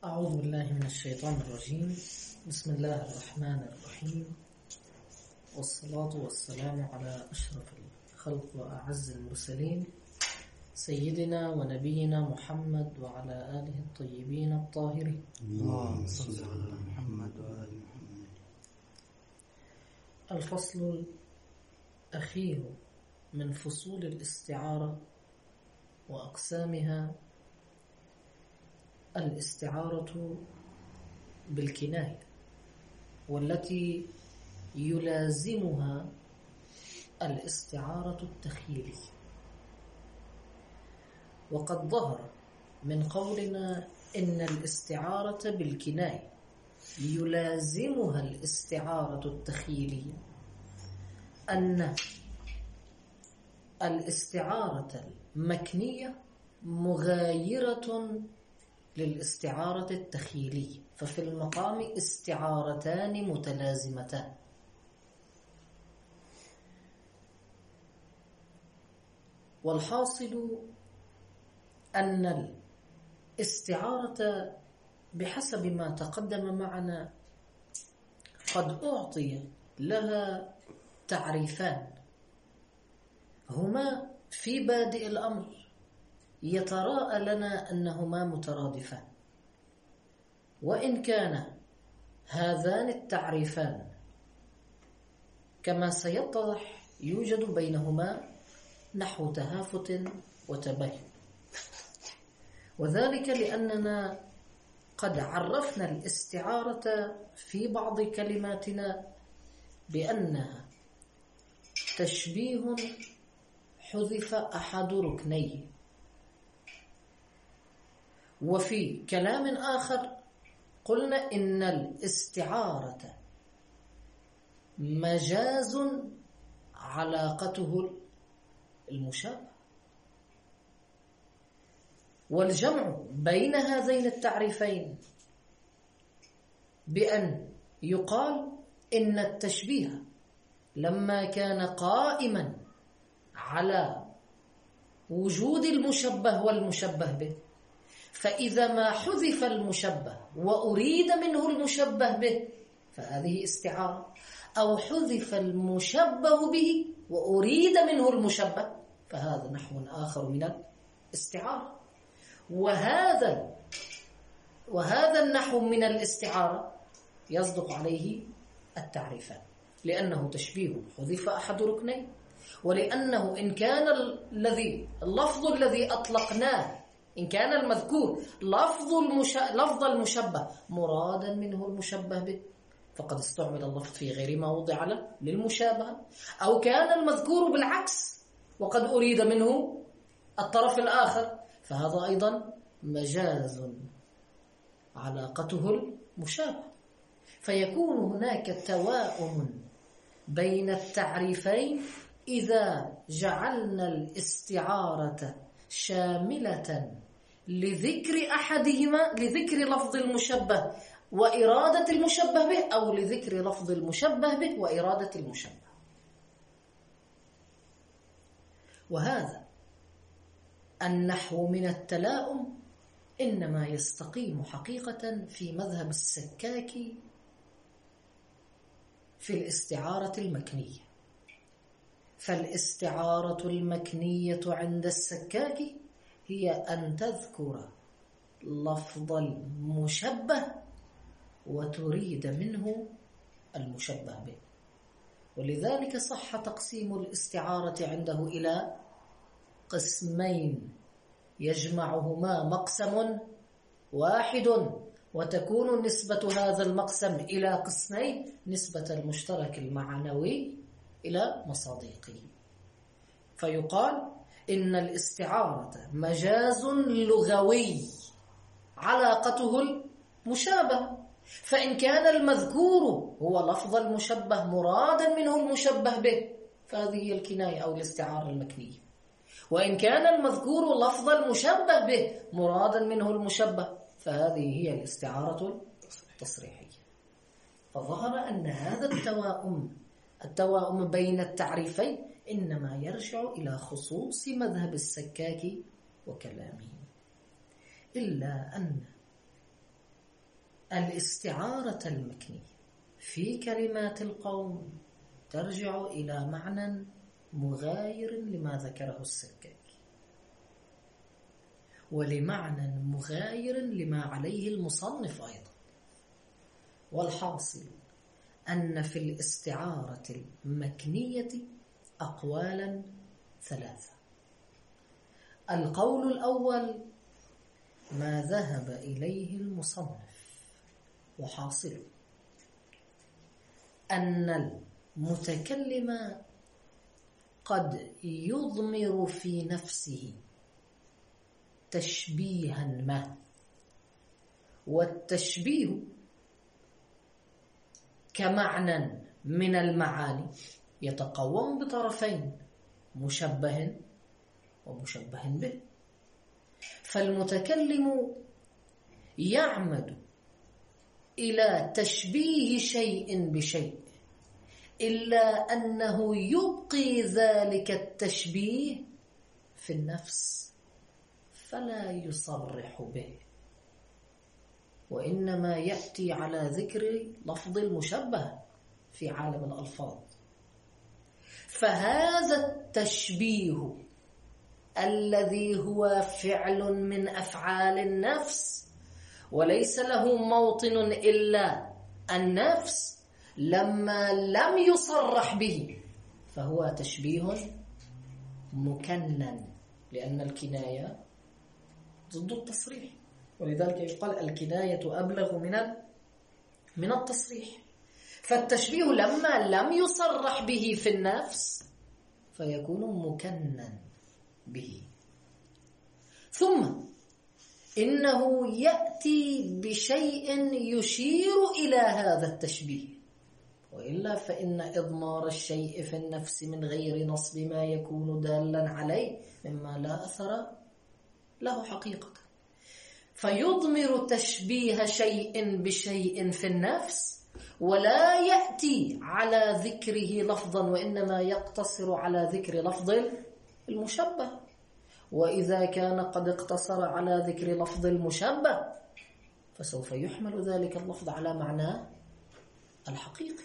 أعوذ بالله من الشيطان الرجيم. بسم الله الرحمن الرحيم، والصلاة والسلام على أشرف الخلق وأعز المرسلين سيدنا ونبينا محمد وعلى آله الطيبين الطاهرين. اللهم صل على محمد وآل محمد. الفصل الأخير من فصول الاستعارة وأقسامها: الاستعارة بالكناية، والتي يلازمها الاستعارة التخيلية. وقد ظهر من قولنا إن الاستعارة بالكناية يلازمها الاستعارة التخيلية أن الاستعارة المكنية مغايرة للاستعارة التخيلية، ففي المقام استعارتان متلازمتان. والحاصل أن الاستعارة بحسب ما تقدم معنا قد أعطي لها تعريفان، هما في بادئ الأمر يتراءى لنا أنهما مترادفان، وإن كان هذان التعريفان كما سيتضح يوجد بينهما نحو تهافت وتباين، وذلك لأننا قد عرفنا الاستعارة في بعض كلماتنا بأنها تشبيه حذف أحد ركنيه، وفي كلام آخر قلنا إن الاستعارة مجاز علاقته المشابه. والجمع بين هذين التعريفين بأن يقال إن التشبيه لما كان قائما على وجود المشبه والمشبه به، فإذا ما حذف المشبه وأريد منه المشبه به فهذه استعارة، أو حذف المشبه به وأريد منه المشبه فهذا نحو آخر من الاستعارة. وهذا النحو من الاستعارة يصدق عليه التعريفان، لأنه تشبيه حذف أحد ركنين، ولأنه إن كان اللفظ الذي أطلقناه، إن كان المذكور لفظ المشبه مرادا منه المشبه به فقد استعمل اللفظ في غير ما وضع له للمشابهة، أو كان المذكور بالعكس وقد أريد منه الطرف الآخر فهذا أيضا مجاز علاقته المشابهة. فيكون هناك توائم بين التعريفين إذا جعلنا الاستعارة شاملة لذكر أحدهما، لذكر لفظ المشبه وإرادة المشبه به، أو لذكر لفظ المشبه به وإرادة المشبه. وهذا النحو من التلاؤم إنما يستقيم حقيقة في مذهب السكاك في الاستعارة المكنية. فالاستعارة المكنية عند السكاك هي أن تذكر لفظ المشبه وتريد منه المشبه به. ولذلك صح تقسيم الاستعارة عنده إلى قسمين يجمعهما مقسم واحد، وتكون نسبة هذا المقسم إلى قسمين: نسبة المشترك المعنوي إلى مصادقه. فيقال إن الاستعارة مجاز لغوي علاقته المشابهة، فإن كان المذكور هو لفظ المشبه مرادا منه المشبه به فهذه هي الكناية أو الاستعارة المكنية، وإن كان المذكور لفظ المشبه به مرادا منه المشبه فهذه هي الاستعارة التصريحية. فظهر أن هذا التواؤم بين التعريفين إنما يرجع إلى خصوص مذهب السكاك وكلامه، إلا أن الاستعارة المكنية في كلمات القوم ترجع إلى معنى مغاير لما ذكره السكاكي، ولمعنى مغاير لما عليه المصنف أيضا. والحاصل أن في الاستعارة المكنية أقوالا ثلاثة. القول الأول ما ذهب إليه المصنف، وحاصل أن المتكلم قد يضمر في نفسه تشبيها ما، والتشبيه كمعنى من المعاني يتقوم بطرفين، مشبه ومشبه به. فالمتكلم يعمد إلى تشبيه شيء بشيء، إلا أنه يبقي ذلك التشبيه في النفس فلا يصرح به، وإنما يأتي على ذكر لفظ المشبه في عالم الألفاظ. فهذا التشبيه الذي هو فعل من أفعال النفس وليس له موطن إلا النفس، لما لم يصرح به فهو تشبيه مكنن، لأن الكناية ضد التصريح، ولذلك يقال الكناية أبلغ من التصريح. فالتشبيه لما لم يصرح به في النفس فيكون مكنن به. ثم إنه يأتي بشيء يشير إلى هذا التشبيه، وإلا فإن إضمار الشيء في النفس من غير نصب ما يكون دالا عليه مما لا أثر له حقيقة. فيضمر تشبيه شيء بشيء في النفس ولا يأتي على ذكره لفظا، وإنما يقتصر على ذكر لفظ المشبه. وإذا كان قد اقتصر على ذكر لفظ المشبه فسوف يحمل ذلك اللفظ على معناه الحقيقي،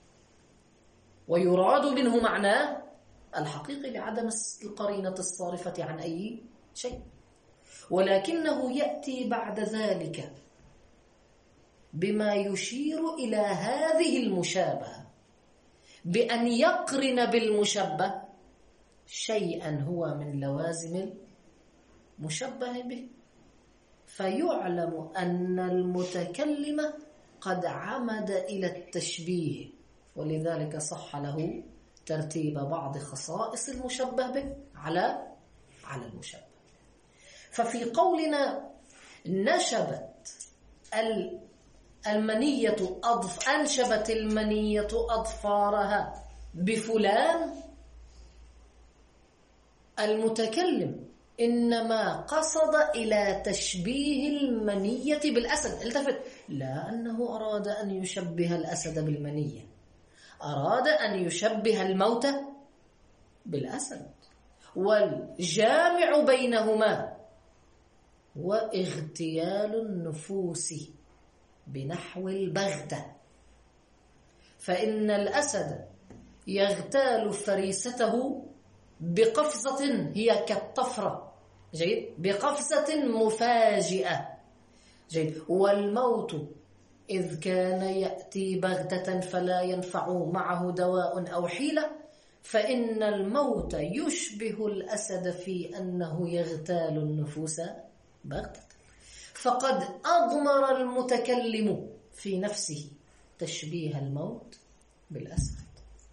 ويراد منه معناه الحقيقي لعدم القرينة الصارفة عن أي شيء. ولكنه يأتي بعد ذلك بما يشير إلى هذه المشابهة بأن يقرن بالمشبه شيئا هو من لوازم المشبه به، فيعلم أن المتكلم قد عمد إلى التشبيه، ولذلك صح له ترتيب بعض خصائص المشبه به على المشبه. ففي قولنا أنشبت المنية أظفارها بفلان، المتكلم إنما قصد إلى تشبيه المنية بالأسد. التفت، لا أنه أراد أن يشبه الأسد بالمنية، أراد أن يشبه الموت بالأسد، والجامع بينهما واغتيال النفوس بنحو البغتة. فإن الأسد يغتال فريسته بقفزة هي كالطفرة، جيد، بقفزة مفاجئة، جيد. والموت إذ كان يأتي بغتة فلا ينفع معه دواء أو حيلة، فإن الموت يشبه الأسد في أنه يغتال النفوس بغتة. فقد أضمر المتكلم في نفسه تشبيه الموت بالأسد،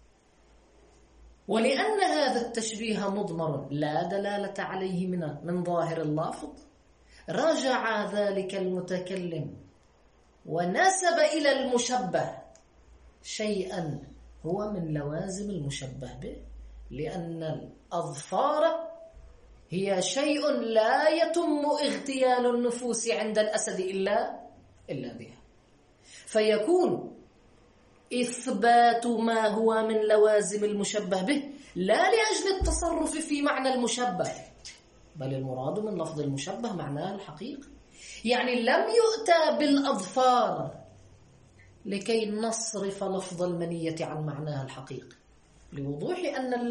ولأن هذا التشبيه مضمر لا دلالة عليه من ظاهر اللافظ، رجع ذلك المتكلم ونسب إلى المشبه شيئا هو من لوازم المشبه به، لأن الأظفار هي شيء لا يتم اغتيال النفوس عند الأسد إلا بها، فيكون إثبات ما هو من لوازم المشبه به لا لأجل التصرف في معنى المشبه، بل المراد من لفظ المشبه معناه الحقيقي. يعني لم يؤتى بالأظفار لكي نصرف لفظ المنية عن معناها الحقيقي، لوضوح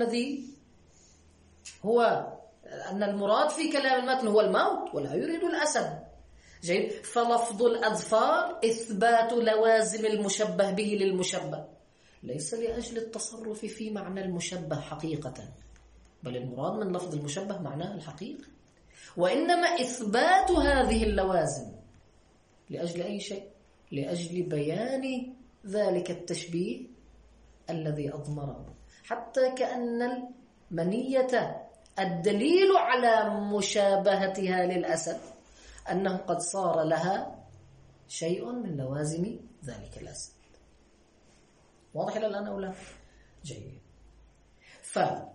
أن المراد في كلام المتن هو الموت ولا يريد الأسد. جيد. فلفظ الأظفار إثبات لوازم المشبه به للمشبه، ليس لأجل التصرف في معنى المشبه حقيقة، بل المراد من لفظ المشبه معناه الحقيقي، وإنما إثبات هذه اللوازم لأجل أي شيء؟ لأجل بيان ذلك التشبيه الذي أضمره، حتى كأن المنية الدليل على مشابهتها للأسد أنه قد صار لها شيء من لوازم ذلك الأسد. واضح إلى الآن أو لا؟ جيد. فإذا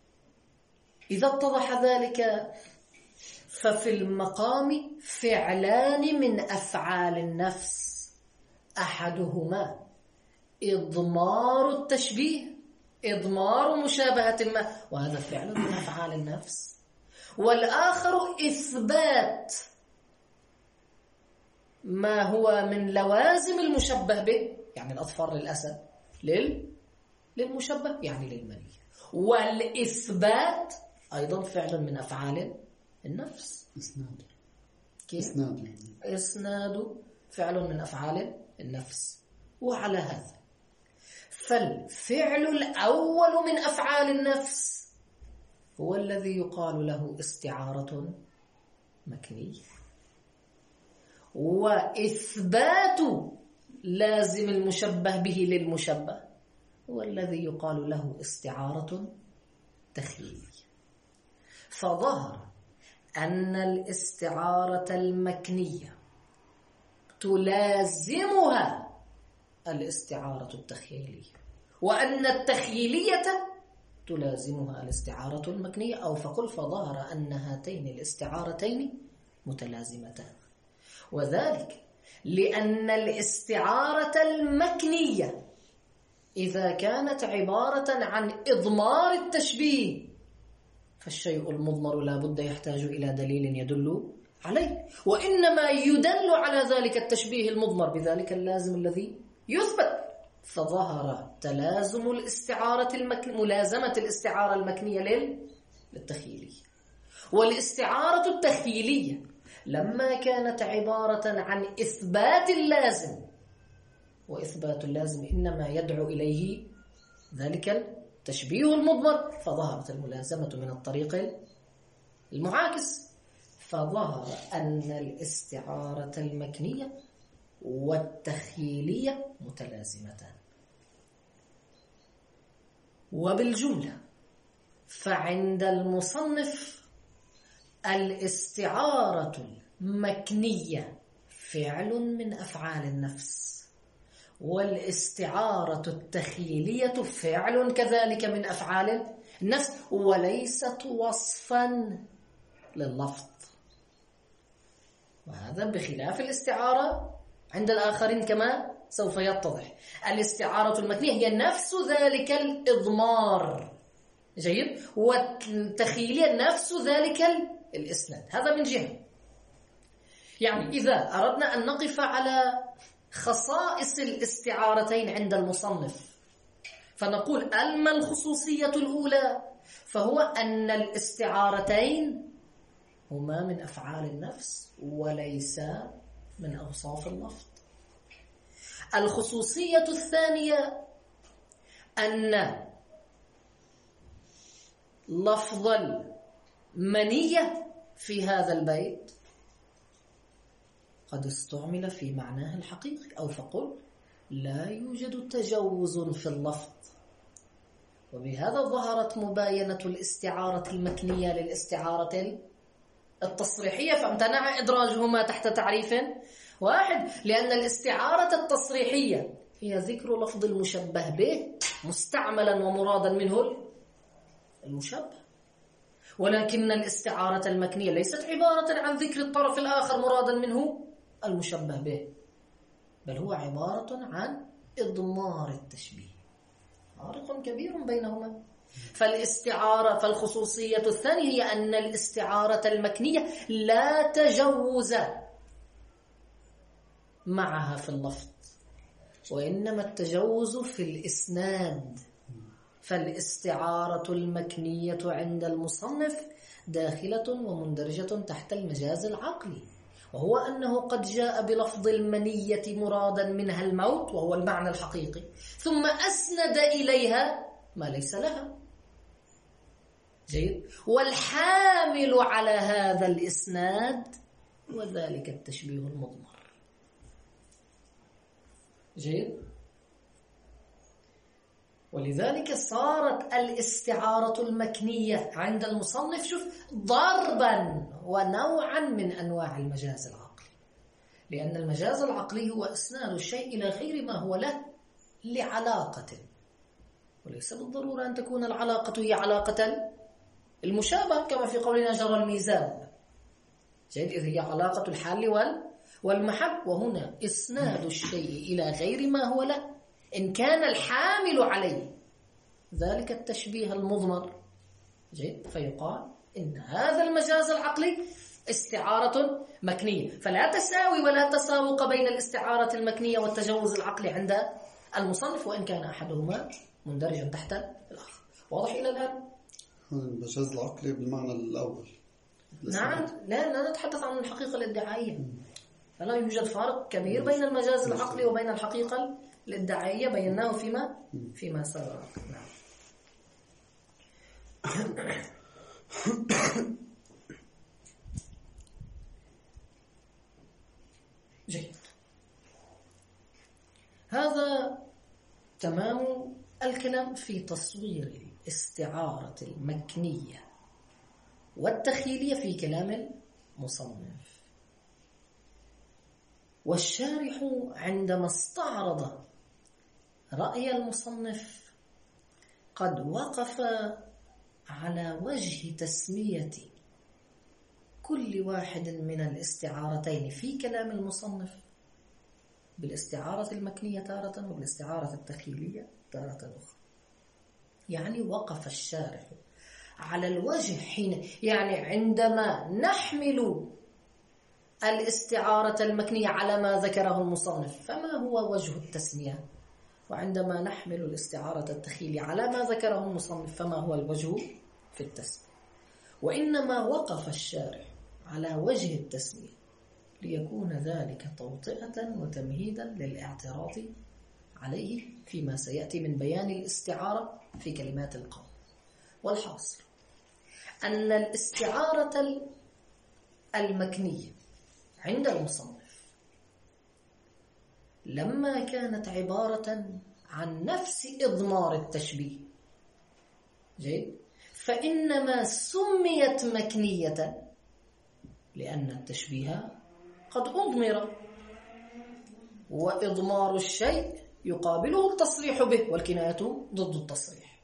اتضح ذلك، ففي المقام فعلان من أفعال النفس، أحدهما إضمار التشبيه، إضمار مشابهة ما، وهذا فعل من أفعال النفس، والآخر إثبات ما هو من لوازم المشبه به، يعني الأظفار للأسد للمشبه يعني للمني، والإثبات أيضا فعل من أفعال النفس. إسناد فعل من أفعال النفس. وعلى هذا فالفعل الأول من أفعال النفس هو الذي يقال له استعارة مكنية، وإثبات لازم المشبه به للمشبه هو الذي يقال له استعارة تخيلية. فظهر أن الاستعارة المكنية تلازمها الاستعارة التخيلية، وأن التخيلية تلازمها الاستعارة المكنية، أو فقل فظهر أن هاتين الاستعارتين متلازمتان، وذلك لأن الاستعارة المكنية إذا كانت عبارة عن إضمار التشبيه فالشيء المضمر لا بد يحتاج إلى دليل يدل عليه، وإنما يدل على ذلك التشبيه المضمر بذلك اللازم الذي يثبت. فظهر تلازم الاستعارة ملازمة الاستعارة المكنية للتخيلية. والاستعارة التخيلية لما كانت عبارة عن إثبات اللازم، وإثبات اللازم إنما يدعو إليه ذلك التشبيه المضمر، فظهرت الملازمة من الطريق المعاكس، فظهر أن الاستعارة المكنية والتخيلية متلازمتان. وبالجملة فعند المصنف الاستعارة المكنية فعل من أفعال النفس، والاستعارة التخيلية فعل كذلك من أفعال النفس، وليست وصفا لللفظ. وهذا بخلاف الاستعارة عند الآخرين كما سوف يتضح. الاستعارة المكنية هي نفس ذلك الإضمار، جيد، والتخيلية نفس ذلك الإسناد. هذا من جهة. يعني إذا أردنا أن نقف على خصائص الاستعارتين عند المصنف فنقول أما الخصوصية الأولى فهو أن الاستعارتين هما من أفعال النفس وليس من أوصاف اللفظ. الخصوصية الثانية أن لفظ المنية في هذا البيت قد استعمل في معناه الحقيقي، أو فقل لا يوجد تجوز في اللفظ، وبهذا ظهرت مباينة الاستعارة المكنية للاستعارة التصريحية، فامتنع إدراجهما تحت تعريف واحد، لأن الاستعارة التصريحية هي ذكر لفظ المشبه به مستعملا ومرادا منه المشبه، ولكن الاستعارة المكنية ليست عبارة عن ذكر الطرف الآخر مرادا منه المشبه به، بل هو عبارة عن إضمار التشبيه. فارق كبير بينهما. فالخصوصية الثانية هي أن الاستعارة المكنية لا تجوز معها في اللفظ، وإنما التجوز في الإسناد. فالاستعارة المكنية عند المصنف داخلة ومندرجة تحت المجاز العقلي، وهو أنه قد جاء بلفظ المنية مرادا منها الموت وهو المعنى الحقيقي، ثم أسند إليها ما ليس لها. جيد. والحامل على هذا الإسناد وذلك التشبيه المضمر. جيد. ولذلك صارت الاستعارة المكنية عند المصنف شوف ضربا ونوعا من أنواع المجاز العقلي، لأن المجاز العقلي هو إسناد الشيء إلى غير ما هو له لعلاقة، وليس بالضرورة أن تكون العلاقة هي علاقة المشابه كما في قولنا جرى الميزان. جيد. إذ هي علاقة الحال والمحب، وهنا إسناد الشيء إلى غير ما هو له إن كان الحامل عليه ذلك التشبيه المضمر. جيد. فيقال إن هذا المجاز العقلي استعارة مكنية، فلا تساوي ولا تساوق بين الاستعارة المكنية والتجوز العقلي عند المصنف، وإن كان أحدهما مندرجا تحت الآخر. واضح إلى الآن؟ المجاز العقلي بالمعنى الأول. نعم. لا نتحدث عن الحقيقة الادعائية، فلا يوجد فرق كبير بين المجاز العقلي وبين الحقيقة الادعائية، بيناه فيما سبق. نعم. جيد. هذا تمام الكلام في تصوير الاستعارة المكنية والتخيلية في كلام المصنف. والشارح عندما استعرض رأي المصنف قد وقف على وجه تسمية كل واحد من الاستعارتين في كلام المصنف بالاستعارة المكنية تارة وبالاستعارة التخيلية تارة أخرى. يعني وقف الشارح على الوجه حين، يعني عندما نحمل الاستعارة المكنية على ما ذكره المصنف فما هو وجه التسمية، وعندما نحمل الاستعارة التخيلية على ما ذكره المصنف فما هو الوجه في التسمية. وإنما وقف الشارح على وجه التسمية ليكون ذلك توطئة وتمهيدا للاعتراض عليه فيما سيأتي من بيان الاستعارة في كلمات القول. والحاصل أن الاستعارة المكنية عند المصنف لما كانت عبارة عن نفس إضمار التشبيه، جيد، فإنما سميت مكنية لأن التشبيه قد أضمر، وإضمار الشيء يقابله التصريح به، والكناية ضد التصريح.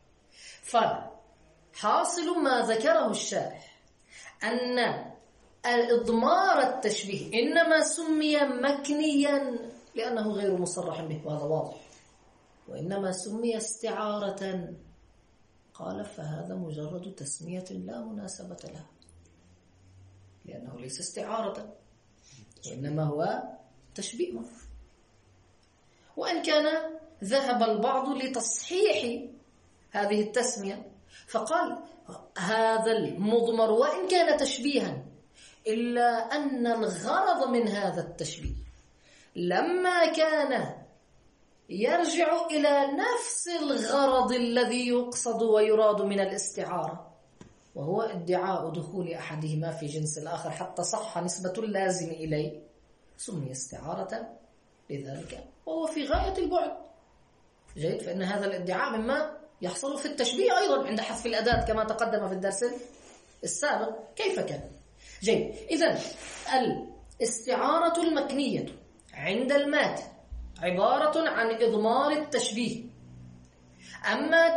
فحاصل ما ذكره الشارح أن الإضمار التشبيه إنما سمي مكنيا لأنه غير مصرح به، وهذا واضح، وإنما سمي استعارة. قال فهذا مجرد تسمية لا مناسبة لها، لأنه ليس استعارة وإنما هو تشبيه. وإن كان ذهب البعض لتصحيح هذه التسمية فقال هذا المضمر وإن كان تشبيها إلا أن الغرض من هذا التشبيه لما كان يرجع إلى نفس الغرض الذي يقصد ويراد من الاستعارة، وهو ادعاء دخول أحدهما في جنس الآخر حتى صح نسبة اللازم إليه، سمي استعارة لذلك، وهو في غاية البعد. جيد. فإن هذا الادعاء مما يحصل في التشبيه أيضا عند حذف الأداة كما تقدم في الدرس السابق كيف كان. جيد. إذن الاستعارة المكنية عند الماتن عبارة عن إضمار التشبيه، أما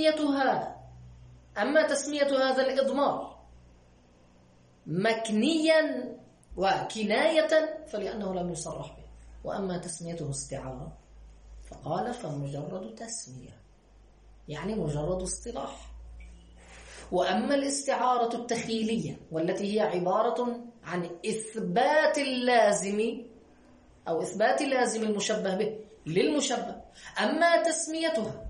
تسمية هذا الإضمار مكنيا وكناية فلأنه لم يصرح به، وأما تسميته استعارة فقال فمجرد تسمية يعني مجرد اصطلاح. وأما الاستعارة التخيلية والتي هي عبارة عن إثبات اللازم أو إثبات لازم المشبه به للمشبه. أما تسميتها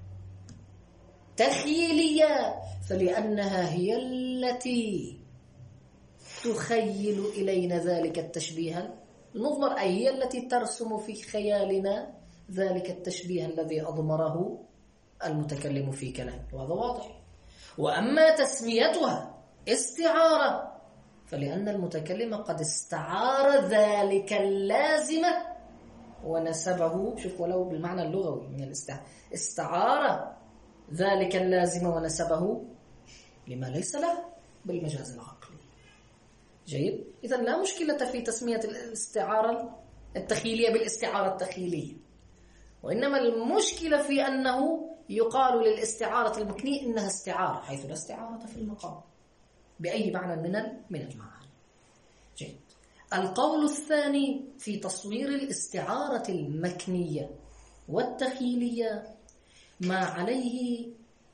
تخيلية فلأنها هي التي تخيل إلينا ذلك التشبيه المضمر، أي هي التي ترسم في خيالنا ذلك التشبيه الذي أضمره المتكلم في كلامه، وهذا واضح. وأما تسميتها استعارة فلأن المتكلم قد استعار ذلك اللازم ونسبه، شوف ولو بالمعنى اللغوي من استعار ذلك اللازم ونسبه لما ليس له بالمجاز العقلي. جيد؟ إذن لا مشكلة في تسمية الاستعارة التخيلية بالاستعارة التخيلية، وإنما المشكلة في أنه يقال للاستعارة المكنية إنها استعارة، حيث لا استعارة في المقام بأي معنى من المعاني. جيد. القول الثاني في تصوير الاستعارة المكنية والتخيلية ما عليه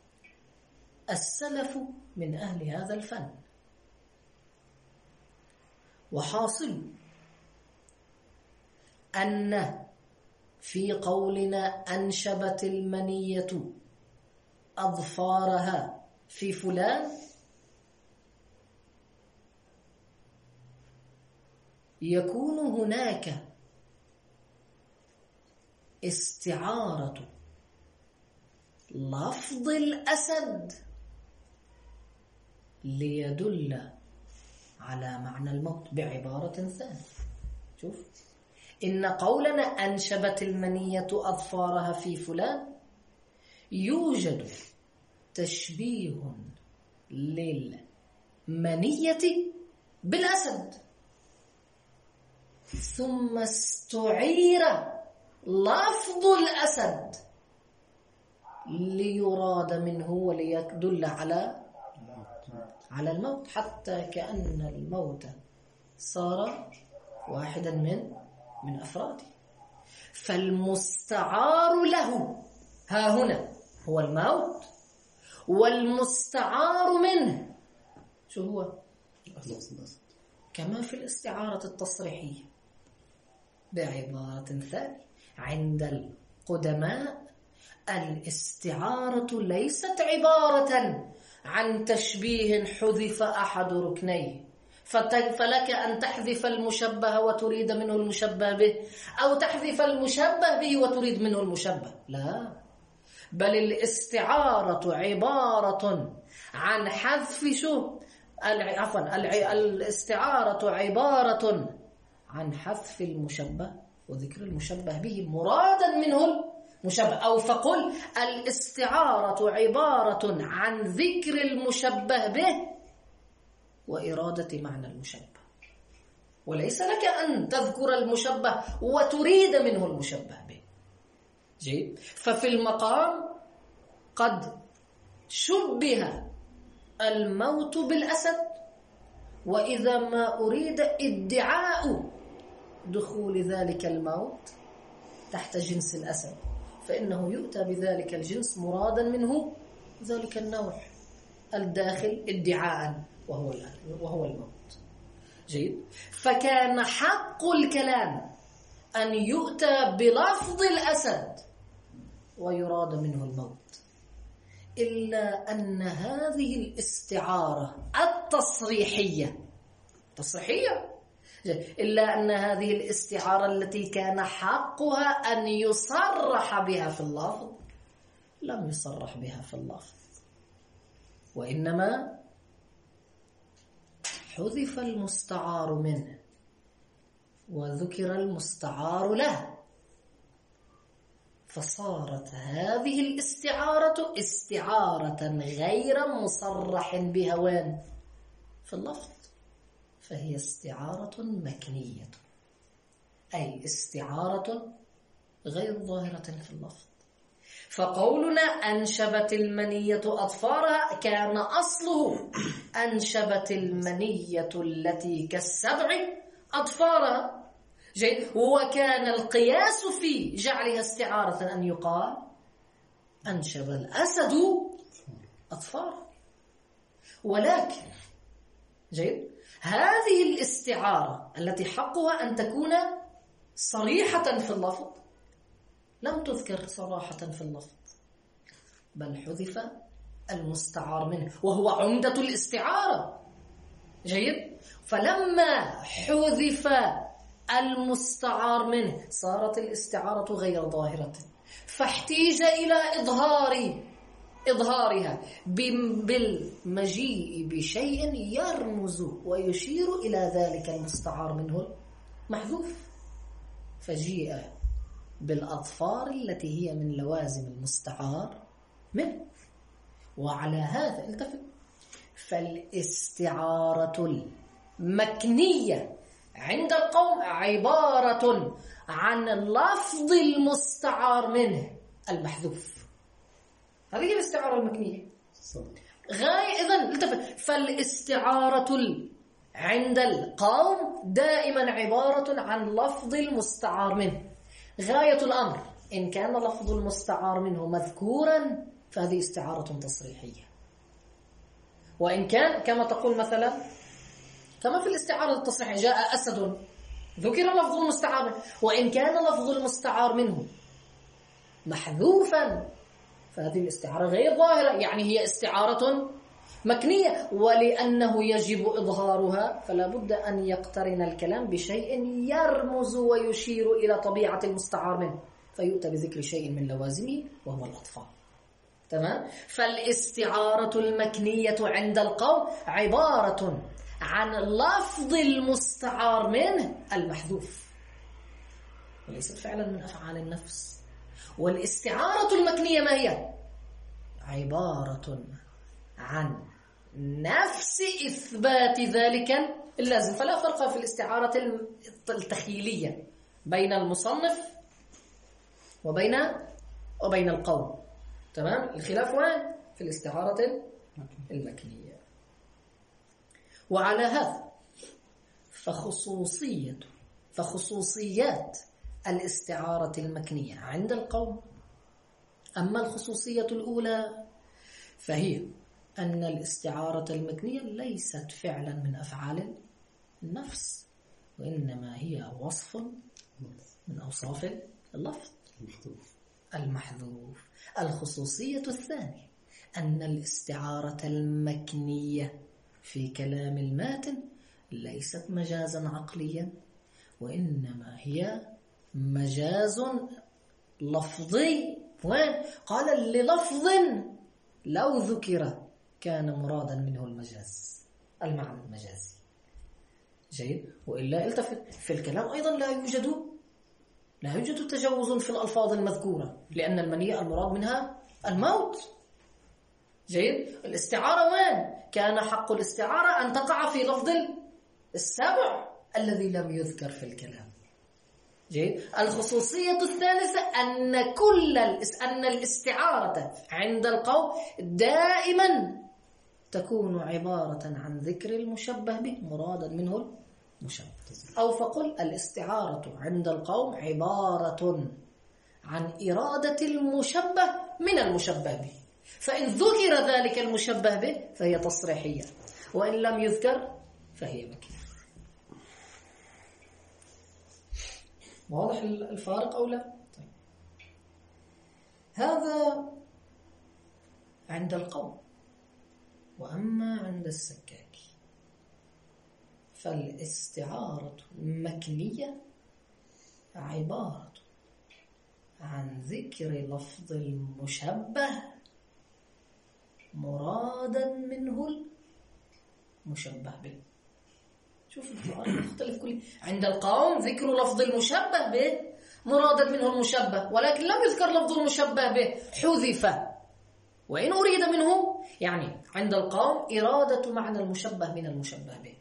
السلف من أهل هذا الفن، وحاصل أن في قولنا أنشبت المنية أظفارها في فلان يكون هناك استعارة لفظ الأسد ليدل على معنى الموت بعبارة ثانية. شوف، إن قولنا أنشبت المنية أظفارها في فلان يوجد تشبيه للمنية بالأسد، ثم استعير لفظ الأسد ليراد منه وليدل على الموت، حتى كأن الموت صار واحدا من أفراده. فالمستعار له ها هنا هو الموت، والمستعار منه شو هو؟ كما في الاستعارة التصريحية بعبارة ثانية. عند القدماء الاستعارة ليست عبارة عن تشبيه حذف أحد ركنيه فلك أن تحذف المشبه وتريد منه المشبه به، أو تحذف المشبه به وتريد منه المشبه. لا، بل الاستعارة عبارة عن حذف الاستعارة عبارة عن حذف المشبه وذكر المشبه به مرادا منه المشبه، أو فقل الاستعارة عبارة عن ذكر المشبه به وإرادة معنى المشبه، وليس لك أن تذكر المشبه وتريد منه المشبه به. جيد. ففي المقام قد شبه الموت بالأسد، وإذا ما أريد ادعاء دخول ذلك الموت تحت جنس الأسد فإنه يؤتى بذلك الجنس مرادا منه ذلك النوع الداخل ادعاء وهو الموت. جيد. فكان حق الكلام أن يؤتى بلفظ الأسد ويراد منه الموت، إلا أن هذه الاستعارة التصريحية إلا أن هذه الاستعارة التي كان حقها أن يصرح بها في اللفظ لم يصرح بها في اللفظ، وإنما حذف المستعار منه وذكر المستعار له، فصارت هذه الاستعارة استعارة غير مصرح بها وين في اللفظ، فهي استعارة مكنية، أي استعارة غير ظاهرة في اللفظ. فقولنا أنشبت المنية أظفارها كان أصله أنشبت المنية التي كالسبع أظفارها. جيد. وكان القياس في جعلها استعارة أن يقال أنشب الأسد أظفاره. ولكن جيد هذه الاستعارة التي حقها أن تكون صريحة في اللفظ، لم تذكر صراحة في اللفظ، بل حذف المستعار منه وهو عمدة الاستعارة. جيد؟ فلما حذف المستعار منه صارت الاستعارة غير ظاهرة، فاحتيج إلى إظهارها بالمجيء بشيء يرمز ويشير إلى ذلك المستعار منه المحذوف، فجيء بالأظفار التي هي من لوازم المستعار منه. وعلى هذا التفت، فالاستعارة المكنية عند القوم عبارة عن اللفظ المستعار منه المحذوف. هذه هي الاستعارة المكنية. إذن التفت، فالاستعارة عند القوم دائما عبارة عن لفظ المستعار منه. غاية الأمر إن كان لفظ المستعار منه مذكورا فهذه استعارة تصريحية، وإن كان كما تقول مثلا كما في الاستعارة التصريحية جاء أسد ذكر لفظ المستعار منه، وإن كان لفظ المستعار منه محذوفا فهذه الاستعارة غير ظاهرة، يعني هي استعارة مكنية، ولأنه يجب إظهارها فلا بد أن يقترن الكلام بشيء يرمز ويشير إلى طبيعة المستعار منه، فيؤتى بذكر شيء من لوازمه وهو الأطفال. تمام؟ فالاستعارة المكنية عند القوم عبارة عن لفظ المستعار منه المحذوف، وليست فعلا من أفعال النفس. والاستعارة المكنية ما هي؟ عبارة عن نفس إثبات ذلك اللازم. فلا فرق في الاستعارة التخيلية بين المصنف وبين القوم. تمام؟ الخلاف وين؟ في الاستعارة المكنية. وعلى هذا فخصوصيات الاستعارة المكنية عند القوم، أما الخصوصية الأولى فهي أن الاستعارة المكنية ليست فعلا من أفعال النفس، وإنما هي وصف من أوصاف اللفظ المحذوف. الخصوصية الثانية أن الاستعارة المكنية في كلام الماتن ليست مجازا عقليا، وإنما هي مجاز لفظي. وين؟ قال للفظ لو ذكر كان مرادا منه المعنى المجازي. جيد؟ وإلا التفت، في الكلام أيضا لا يوجد تجوز في الألفاظ المذكورة، لأن المنية المراد منها الموت. جيد؟ الاستعارة وين؟ كان حق الاستعارة أن تقع في لفظ السبع الذي لم يذكر في الكلام. جيد؟ الخصوصية الثالثة أن الاستعارة عند القوم دائما تكون عبارة عن ذكر المشبه به مرادا منه المشبه، أو فقل الاستعارة عند القوم عبارة عن إرادة المشبه من المشبه به، فإن ذكر ذلك المشبه به فهي تصريحية، وإن لم يذكر فهي مكنية. واضح الفارق أو لا؟ طيب. هذا عند القوم. وأما عند السكاكي فالاستعارة المكنية عبارة عن ذكر لفظ المشبه مرادا منه المشبه به. شوف الفارق مختلف كلي. عند القوم ذكر لفظ المشبه به مرادا منه المشبه، ولكن لم يذكر لفظ المشبه به، حذف. وإن أريد منه يعني عند القوم إرادة معنى المشبه من المشبه به.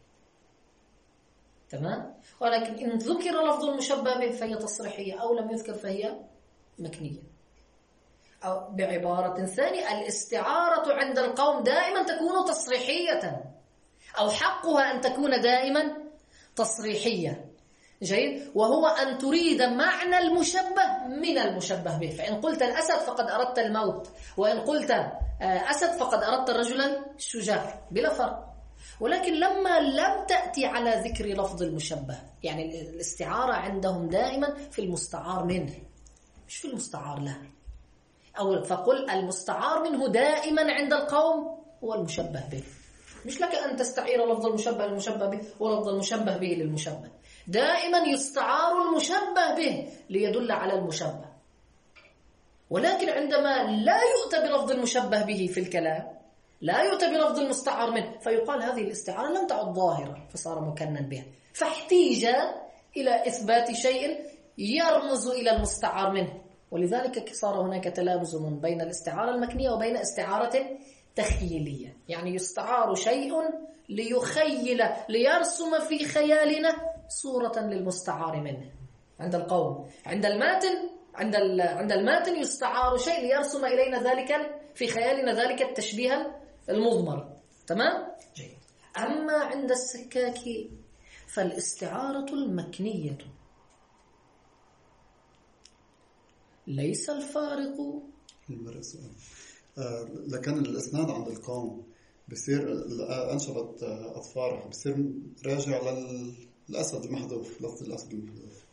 تمام؟ ولكن إن ذكر لفظ المشبه به فهي تصريحية، أو لم يذكر فهي مكنية. أو بعبارة ثانية الاستعارة عند القوم دائما تكون تصريحية، أو حقها أن تكون دائما تصريحية. جيد؟ وهو أن تريد معنى المشبه من المشبه به. فإن قلت الأسد فقد أردت الموت، وإن قلت أسد فقد أردت الرجل الشجاع، بلا فرق. ولكن لما لم تأتي على ذكر لفظ المشبه، يعني الاستعارة عندهم دائما في المستعار منه مش في المستعار له، أو فقل المستعار منه دائما عند القوم هو المشبه به. مش لك أن تستعير لفظ المشبه للمشبه به ولفظ المشبه به للمشبه، دائما يستعار المشبه به ليدل على المشبه. ولكن عندما لا يؤتى بلفظ المشبه به في الكلام، لا يؤتى بلفظ المستعار منه، فيقال هذه الاستعارة لم تعد ظاهرة فصار مكنن بها، فاحتيج إلى إثبات شيء يرمز إلى المستعار منه. ولذلك صار هناك تلازم بين الاستعارة المكنية وبين استعارة تخيلية، يعني يستعار شيء ليخيل ليرسم في خيالنا صورة للمستعار منه عند القوم. عند الماتن يستعار شيء ليرسم إلينا ذلك في خيالنا ذلك التشبيه المضمر. تمام؟ جيد. أما عند السكاكي فالاستعارة المكنية ليس الفارق. لكن الإسناد عند القوم بصير أنشبت أظفارها بصير راجع للأسد المحذوف، لفظ الأسد المحذوف.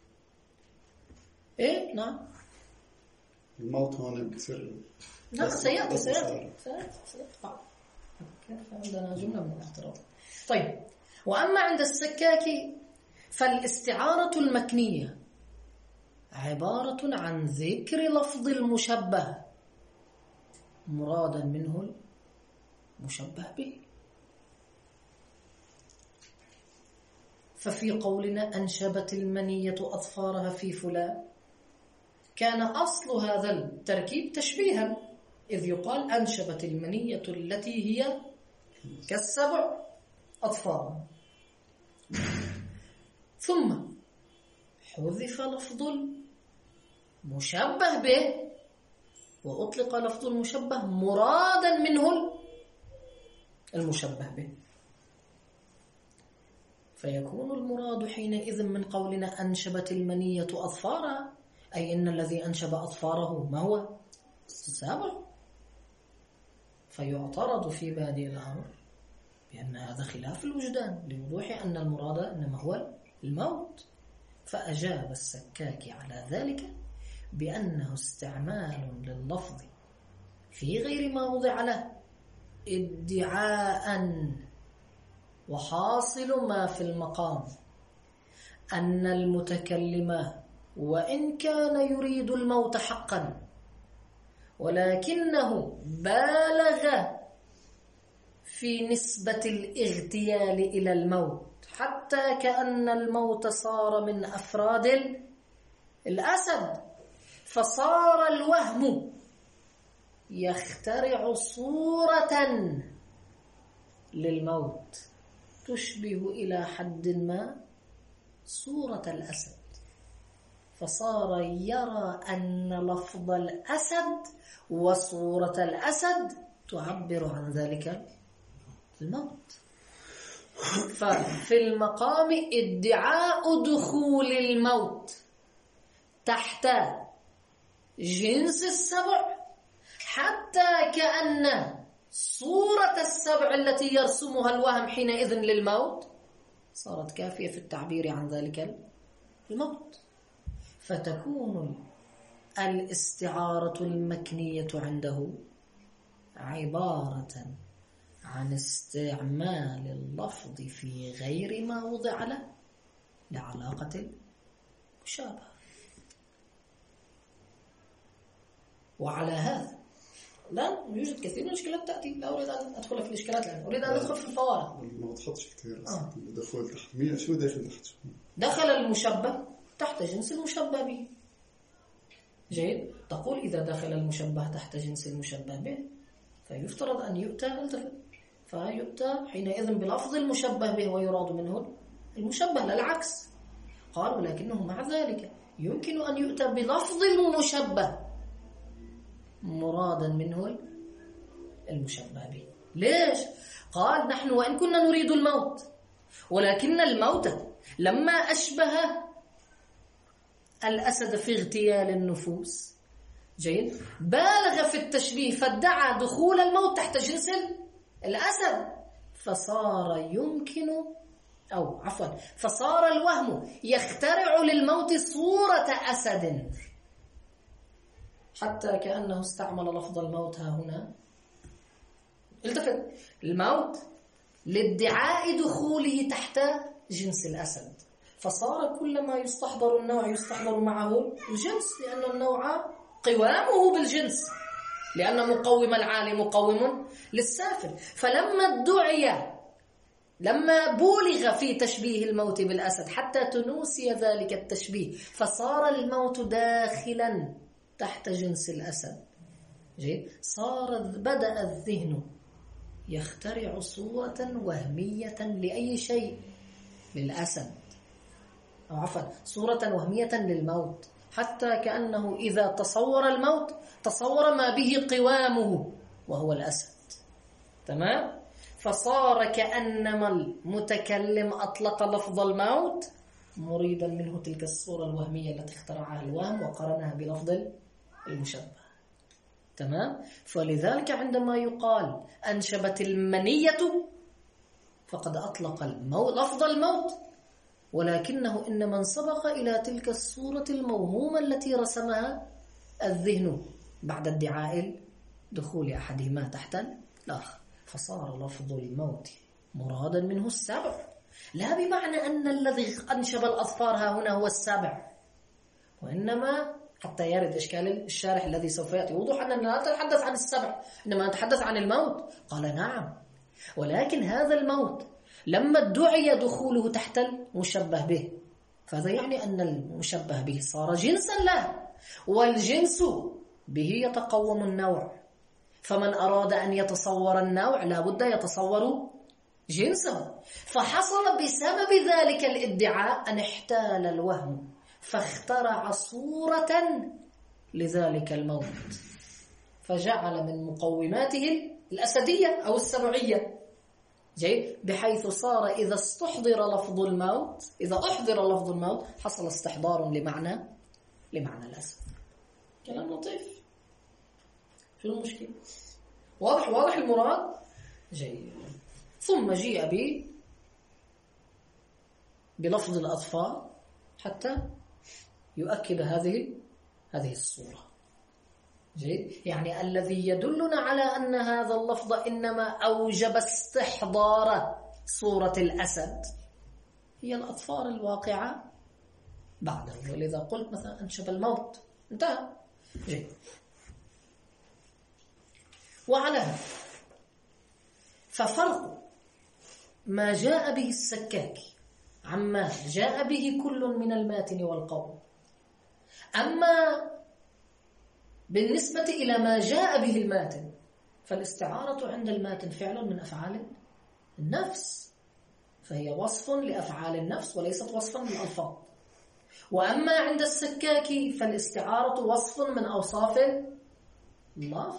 إيه نعم. الموت هون بصير. نعم سيأتي. عندنا جملة من الاعتراض. طيب، وأما عند السكاكي فالاستعارة المكنية عبارة عن ذكر لفظ المشبه مرادا منه المشبه به. ففي قولنا أنشبت المنية أظفارها في فلان كان أصل هذا التركيب تشبيها، إذ يقال أنشبت المنية التي هي كالسبع أظفار، ثم حذف لفظ المشبه به وأطلق لفظ المشبه مرادا منه المشبه به، فيكون المراد حينئذ من قولنا أنشبت المنية أظفارها أي إن الذي أنشب أظفاره ما هو؟ السابع. فيعترض في بادئ الأمر بأن هذا خلاف الوجدان لوضوح أن المراد إنما هو الموت. فأجاب السكاكي على ذلك بأنه استعمال لللفظ في غير ما وضع له ادعاء، وحاصل ما في المقام أن المتكلم وإن كان يريد الموت حقا ولكنه بالغ في نسبة الاغتيال إلى الموت حتى كأن الموت صار من أفراد الأسد، فصار الوهم يخترع صورة للموت تشبه إلى حد ما صورة الأسد، فصار يرى أن لفظ الأسد وصورة الأسد تعبر عن ذلك الموت. ففي المقام ادعاء دخول الموت تحت جنس السبع حتى كأن صورة السبع التي يرسمها الوهم حينئذ للموت صارت كافية في التعبير عن ذلك الموت. فتكون الاستعارة المكنية عنده عبارة عن استعمال اللفظ في غير ما وضع له لعلاقة المشابهة. وعلى هذا لا يوجد كثير من الإشكالات تأتي، لا أريد أن أدخل في الإشكالات الآن، أريد أن أدخل في الفوارق. ما وضحتش كثير دخول تحت. شو داخل تحت؟ دخل المشبه تحت جنس المشبه به. جيد. تقول إذا دخل المشبه تحت جنس المشبه به فيفترض أن يؤتى فيؤتى حينئذ بلفظ المشبه به ويراد منه المشبه، لا العكس. قال ولكنه مع ذلك يمكن أن يؤتى بلفظ المشبه مرادا منه المشبه به. ليش؟ قال نحن وإن كنا نريد الموت ولكن الموت لما أشبه الأسد في اغتيال النفوس، جيد، بالغ في التشبيه فادعى دخول الموت تحت جنس الأسد، فصار يمكن فصار الوهم يخترع للموت صورة أسد، حتى كأنه استعمل لفظ الموت ها هنا. التفت الموت لادعاء دخوله تحت جنس الأسد، فصار كلما يستحضر النوع يستحضر معه الجنس، لأن النوع قوامه بالجنس، لأن مقوم العالي مقوم للسافل. لما بولغ في تشبيه الموت بالأسد حتى تنوسي ذلك التشبيه، فصار الموت داخلا تحت جنس الأسد. بدأ الذهن يخترع صورة وهمية لأي شيء، للأسد، صورة وهمية للموت، حتى كأنه إذا تصور الموت تصور ما به قوامه وهو الأسد. تمام؟ فصار كأنما المتكلم أطلق لفظ الموت مريدا منه تلك الصورة الوهمية التي اخترعها الوهم وقرنها بلفظ المشبه. تمام؟ فلذلك عندما يقال أنشبت المنية فقد أطلق لفظ الموت، ولكنه إنما انسبق إلى تلك الصورة الموهومة التي رسمها الذهن بعد ادعاء دخول أحدهما تحت الآخر. فصار لفظ الموت مرادا منه السبع، لا بمعنى أن الذي أنشب الأظفار ها هنا هو السبع، وإنما حتى يرد إشكال الشارح الذي سوف يأتي وضوح أننا لا نتحدث عن السبع، إنما نتحدث عن الموت. قال نعم، ولكن هذا الموت لما ادعي دخوله تحت المشبه به، فهذا يعني أن المشبه به صار جنسا له، والجنس به يتقوم النوع، فمن أراد أن يتصور النوع لابد يتصور جنسه. فحصل بسبب ذلك الادعاء أن احتال الوهم فاخترع صورة لذلك الموت، فجعل من مقوماته الأسدية أو السبعية، بحيث صار إذا أحضر لفظ الموت حصل استحضار لمعنى الأسد. كلام لطيف، شو المشكلة؟ واضح المراد؟ جيد. ثم جيء بلفظ الأظفار حتى يؤكد هذه الصورة. جيد، يعني الذي يدلنا على أن هذا اللفظ إنما أوجب استحضار صورة الأسد هي الأظفار الواقعة بعده، ولذا قلت مثلا أنشب الموت، انتهى. جيد. وعلى هذا ففرق ما جاء به السكاكي عما جاء به كل من الماتن والقوم. أما بالنسبة إلى ما جاء به الماتن فالاستعارة عند الماتن فعل من أفعال النفس، فهي وصف لأفعال النفس وليست وصفا للألفاظ. وأما عند السكاكي فالاستعارة وصف من أوصاف اللفظ.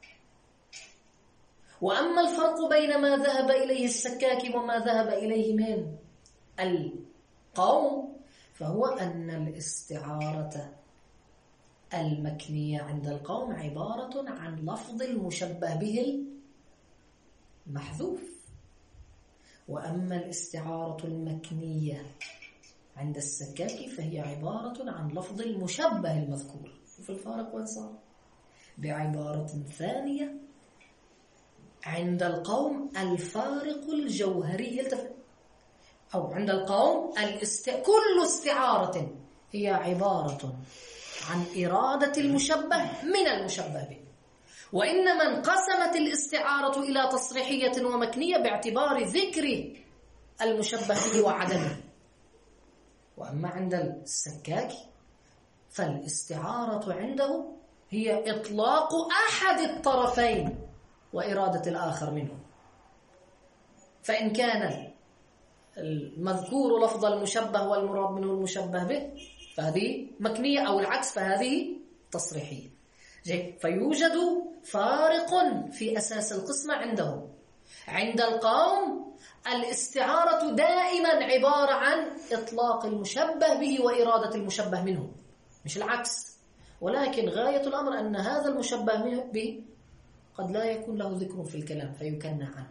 وأما الفرق بين ما ذهب إليه السكاكي وما ذهب إليه من القوم فهو أن الاستعارة المكنية عند القوم عبارة عن لفظ المشبه به المحذوف، وأما الاستعارة المكنية عند السكاكي فهي عبارة عن لفظ المشبه المذكور. شوف الفارق وين صار. بعبارة ثانية عند القوم الفارق الجوهري يلتفت، أو عند القوم كل استعارة هي عبارة عن إرادة المشبه من المشبه به، وإنما انقسمت الاستعارة إلى تصريحية ومكنية باعتبار ذكر المشبه به وعدمه. وأما عند السكاكي فالاستعارة عنده هي إطلاق أحد الطرفين وإرادة الآخر منه، فإن كان المذكور لفظ المشبه والمراد منه المشبه به فهذه مكنية، أو العكس فهذه تصريحية. فيوجد فارق في أساس القسمة عندهم. عند القوم الاستعارة دائما عبارة عن إطلاق المشبه به وإرادة المشبه منه، مش العكس. ولكن غاية الأمر أن هذا المشبه به قد لا يكون له ذكر في الكلام فيكنى عنه،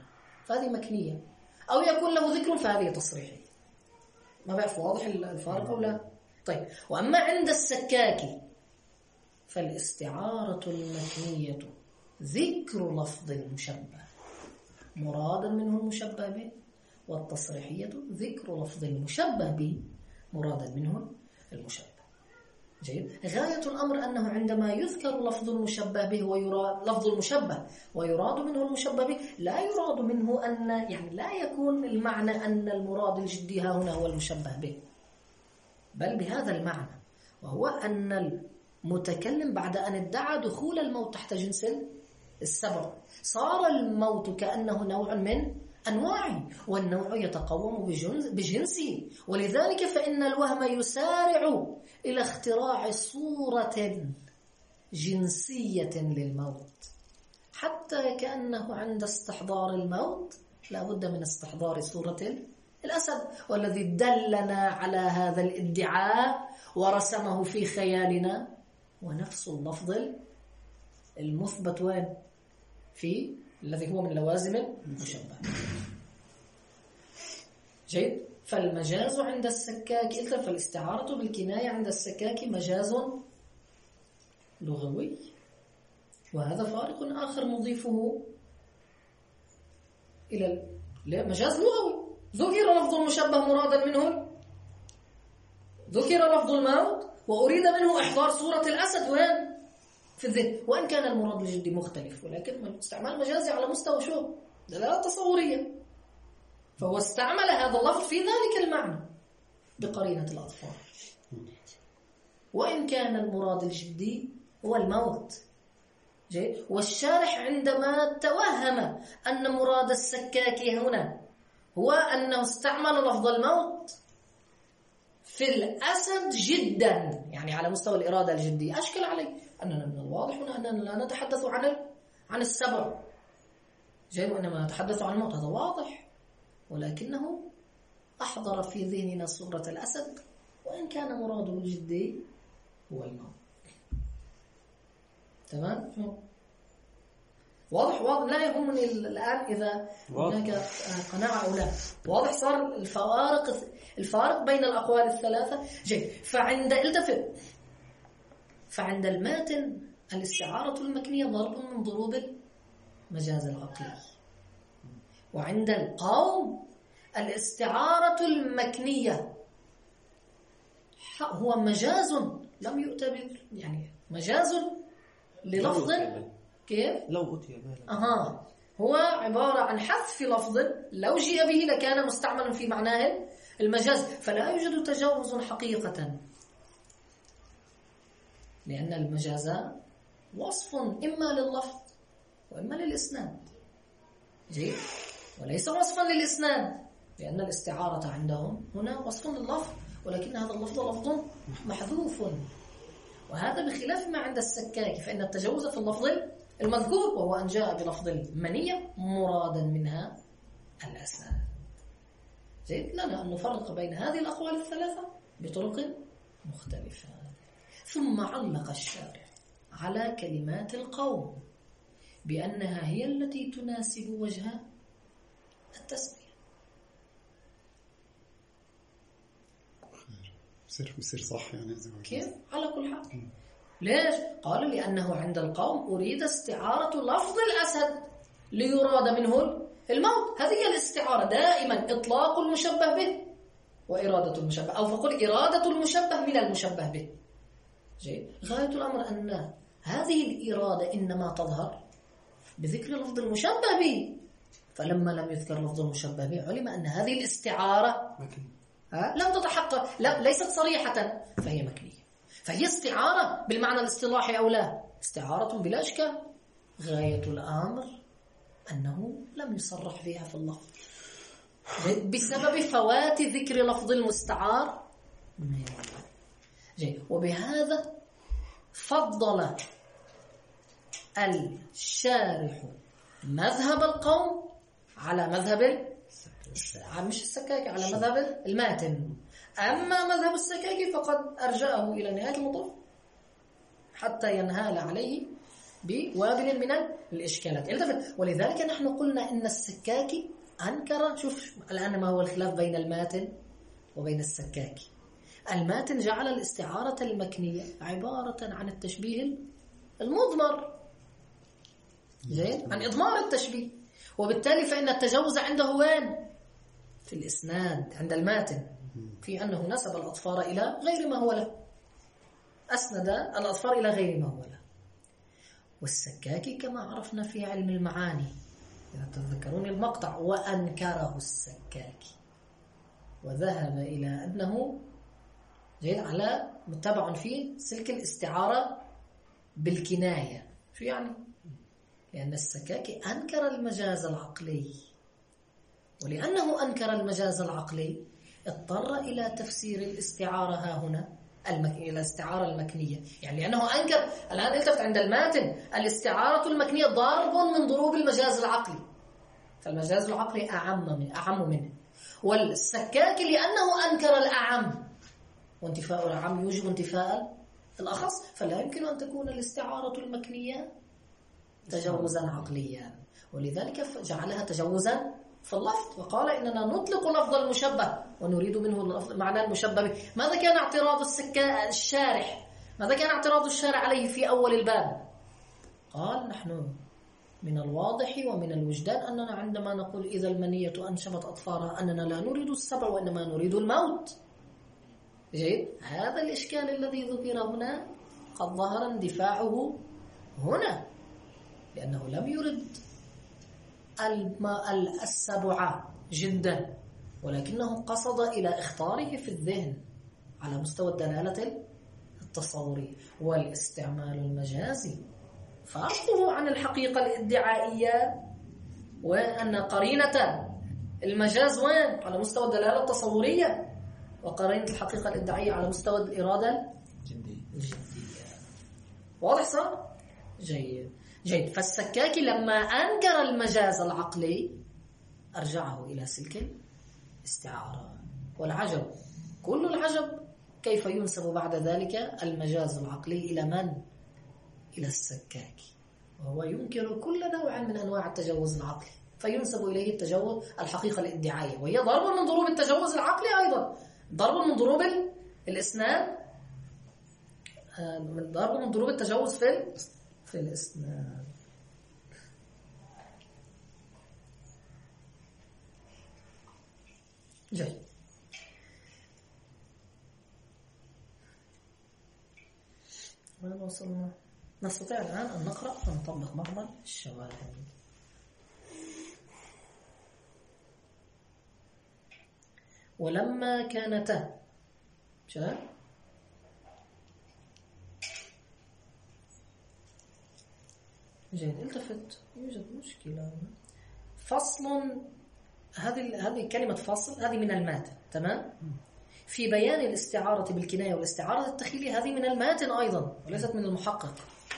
فهذه مكنية، أو يكون له ذكر فهذه تصريحية. ما بعرف واضح الفارق أو لا؟ طيب، وأما عند السكاكي فالاستعارة المكنية ذكر لفظ مشبه مرادا منه المشبه به، والتصريحية ذكر لفظ مشبه به مرادا منه المشبه. جيد. غاية الأمر أنه عندما يذكر لفظ المشبه به ويراد لفظ المشبه ويراد منه المشبه به، لا يراد منه أن يعني لا يكون المعنى أن المراد الجدي ها هنا هو المشبه به، بل بهذا المعنى، وهو أن المتكلم بعد أن ادعى دخول الموت تحت جنس السبع صار الموت كأنه نوع من أنواعه، والنوع يتقوم بجنسه، ولذلك فإن الوهم يسارع إلى اختراع صورة جنسية للموت، حتى كأنه عند استحضار الموت لا بد من استحضار صورة الأسد، والذي دلنا على هذا الادعاء ورسمه في خيالنا ونفس اللفظ المثبت وين؟ في الذي هو من لوازم المشبه. جيد. فالمجاز عند السكاك فالاستعارة بالكناية عند السكاك مجاز لغوي، وهذا فارق آخر نضيفه إلى مجاز لغوي. ذكر لفظ المشبه مرادا منه، ذكر لفظ الموت وأريد منه إحضار صورة الأسد وين؟ في الذهن، وإن كان المراد الجدي مختلف، ولكن استعمال مجازي على مستوى شو؟ دلالة تصورية، فهو استعمل هذا اللفظ في ذلك المعنى بقرينة الأطفال، وإن كان المراد الجدي هو الموت. جيد. والشارح عندما توهم أن مراد السكاكي هنا هو أنه استعمل لفظ الموت في الأسد جدا، يعني على مستوى الإرادة الجدية، أشكل عليه أننا من الواضح هنا أننا لا نتحدث عن السبع، جيد، وإنما نتحدث عن الموت، هذا واضح، ولكنه أحضر في ذهننا صورة الأسد وإن كان مراده الجدي هو الموت. تمام؟ واضح لا يهمني الآن إذا هناك قناعة أو لا. واضح صار الفارق بين الأقوال الثلاثة. جيد. فعند الماتن الاستعارة المكنية ضرب من ضروب المجاز العقلي، وعند القوم الاستعارة المكنية هو مجاز لم يؤتى يعني مجاز للفظ كيف؟ لو أتي به هو عبارة عن حذف لفظ لو جيء به لكان مستعملا في معناه المجاز، فلا يوجد تجاوز حقيقة، لأن المجاز وصف إما لللفظ وإما للإسناد. جيد. وليس وصفا للإسناد، لأن الاستعارة عندهم هنا وصف لللفظ، ولكن هذا اللفظ لفظ محذوف، وهذا بخلاف ما عند السكاك، فإن التجاوز في اللفظ المذكور، وهو أن جاء بلفظ المنية مرادا منها الأسناد. جيد. لنا أن نفرق بين هذه الأقوال الثلاثة بطرق مختلفة. ثم علق الشارع على كلمات القوم بأنها هي التي تناسب وجه التسمية. بصير صح يعني كيف؟ على كل حال. ليش؟ قالوا لأنه عند القوم أريد استعارة لفظ الأسد ليراد منه الموت. هذه هي الاستعارة دائما، إطلاق المشبه به وإرادة المشبه، أو فقل إرادة المشبه من المشبه به. جيد. غاية الأمر أن هذه الإرادة إنما تظهر بذكر لفظ المشبه به، فلما لم يذكر لفظ المشبه به علم أن هذه الاستعارة لم تتحقق، ليست صريحة، فهي مكنية، فهي استعارة بالمعنى الاصطلاحي أو لا، استعارة بلا إشكال. غاية الأمر أنه لم يصرح فيها في اللفظ بسبب فوات ذكر لفظ المستعار. جيد. وبهذا فضل الشارح مذهب القوم على مذهب مش السكاكي، على مذهب الماتن. أما مذهب السكاكي فقد أرجأه إلى نهاية المطاف حتى ينهال عليه بوابل من الإشكالات. ولذلك نحن قلنا إن السكاكي أنكر. شوف الآن ما هو الخلاف بين الماتن وبين السكاكي. الماتن جعل الاستعارة المكنية عبارة عن التشبيه المضمر، زين، عن إضمار التشبيه، وبالتالي فإن التجوز عنده وين؟ في الإسناد عند الماتن، في أنه نسب الأطفال إلى غير ما هو له، أسند الأطفال إلى غير ما هو له. والسكاكي كما عرفنا في علم المعاني، إذا تذكرون المقطع، وأنكره السكاكي وذهب إلى أنه جيد على متبع في سلك الاستعارة بالكناية. شو يعني؟ لأن السكاكي أنكر المجاز العقلي، ولأنه أنكر المجاز العقلي اضطر إلى تفسير الاستعارة ها هنا إلى الاستعارة المكنية. يعني لأنه أنكر، الآن التفت عند الماتن، الاستعارة المكنية ضرب من ضروب المجاز العقلي، فالمجاز العقلي أعم منه. والسكاكي لأنه أنكر الأعم، وانتفاء الأعم يوجب انتفاء الأخص، فلا يمكن أن تكون الاستعارة المكنية تجوزا عقليا، ولذلك جعلها تجوزا في اللفظ، وقال إننا نطلق لفظ المشبه ونريد منه معنى المشبه به. ماذا كان اعتراض الشارح؟ ماذا كان اعتراض الشارع عليه في أول الباب؟ قال نحن من الواضح ومن الوجدان أننا عندما نقول إذا المنية أنشبت أطفالها أننا لا نريد السبع وإنما نريد الموت. جيد، هذا الإشكال الذي ذكر هنا قد ظهر اندفاعه هنا، لأنه لم يرد السبع جدا، ولكنه قصد إلى اختاره في الذهن على مستوى الدلالة التصورية والاستعمال المجازي. فرقه عن الحقيقة الادعائية، وأن قرينة المجاز وين؟ على مستوى الدلالة التصورية، وقرينة الحقيقة الادعائية على مستوى الإرادة الجدية. واضح صار؟ جيد. فالسكاكي لما أنكر المجاز العقلي أرجعه إلى سلك الاستعارة. والعجب، كل العجب، كيف ينسب بعد ذلك المجاز العقلي إلى من؟ إلى السكاكي، وهو ينكر كل نوع من أنواع التجوز العقلي، فينسب إليه التجوز الحقيقة الادعائية، وهي ضرب من ضروب التجوز العقلي، أيضا ضرب من ضروب الإسناد، ضرب من ضروب التجوز في الإسناد. جيد. وين وصلنا؟ نستطيع الآن أن نقرأ ونطبق بعض الشواهد. ولما كانتا شاهد جيد. التفت، يوجد مشكلة. فصل، هذه كلمة فصل، هذه من الماتن، تمام؟ في بيان الاستعارة بالكناية والاستعارة التخيلية، هذه من الماتن أيضا وليست من المحقق.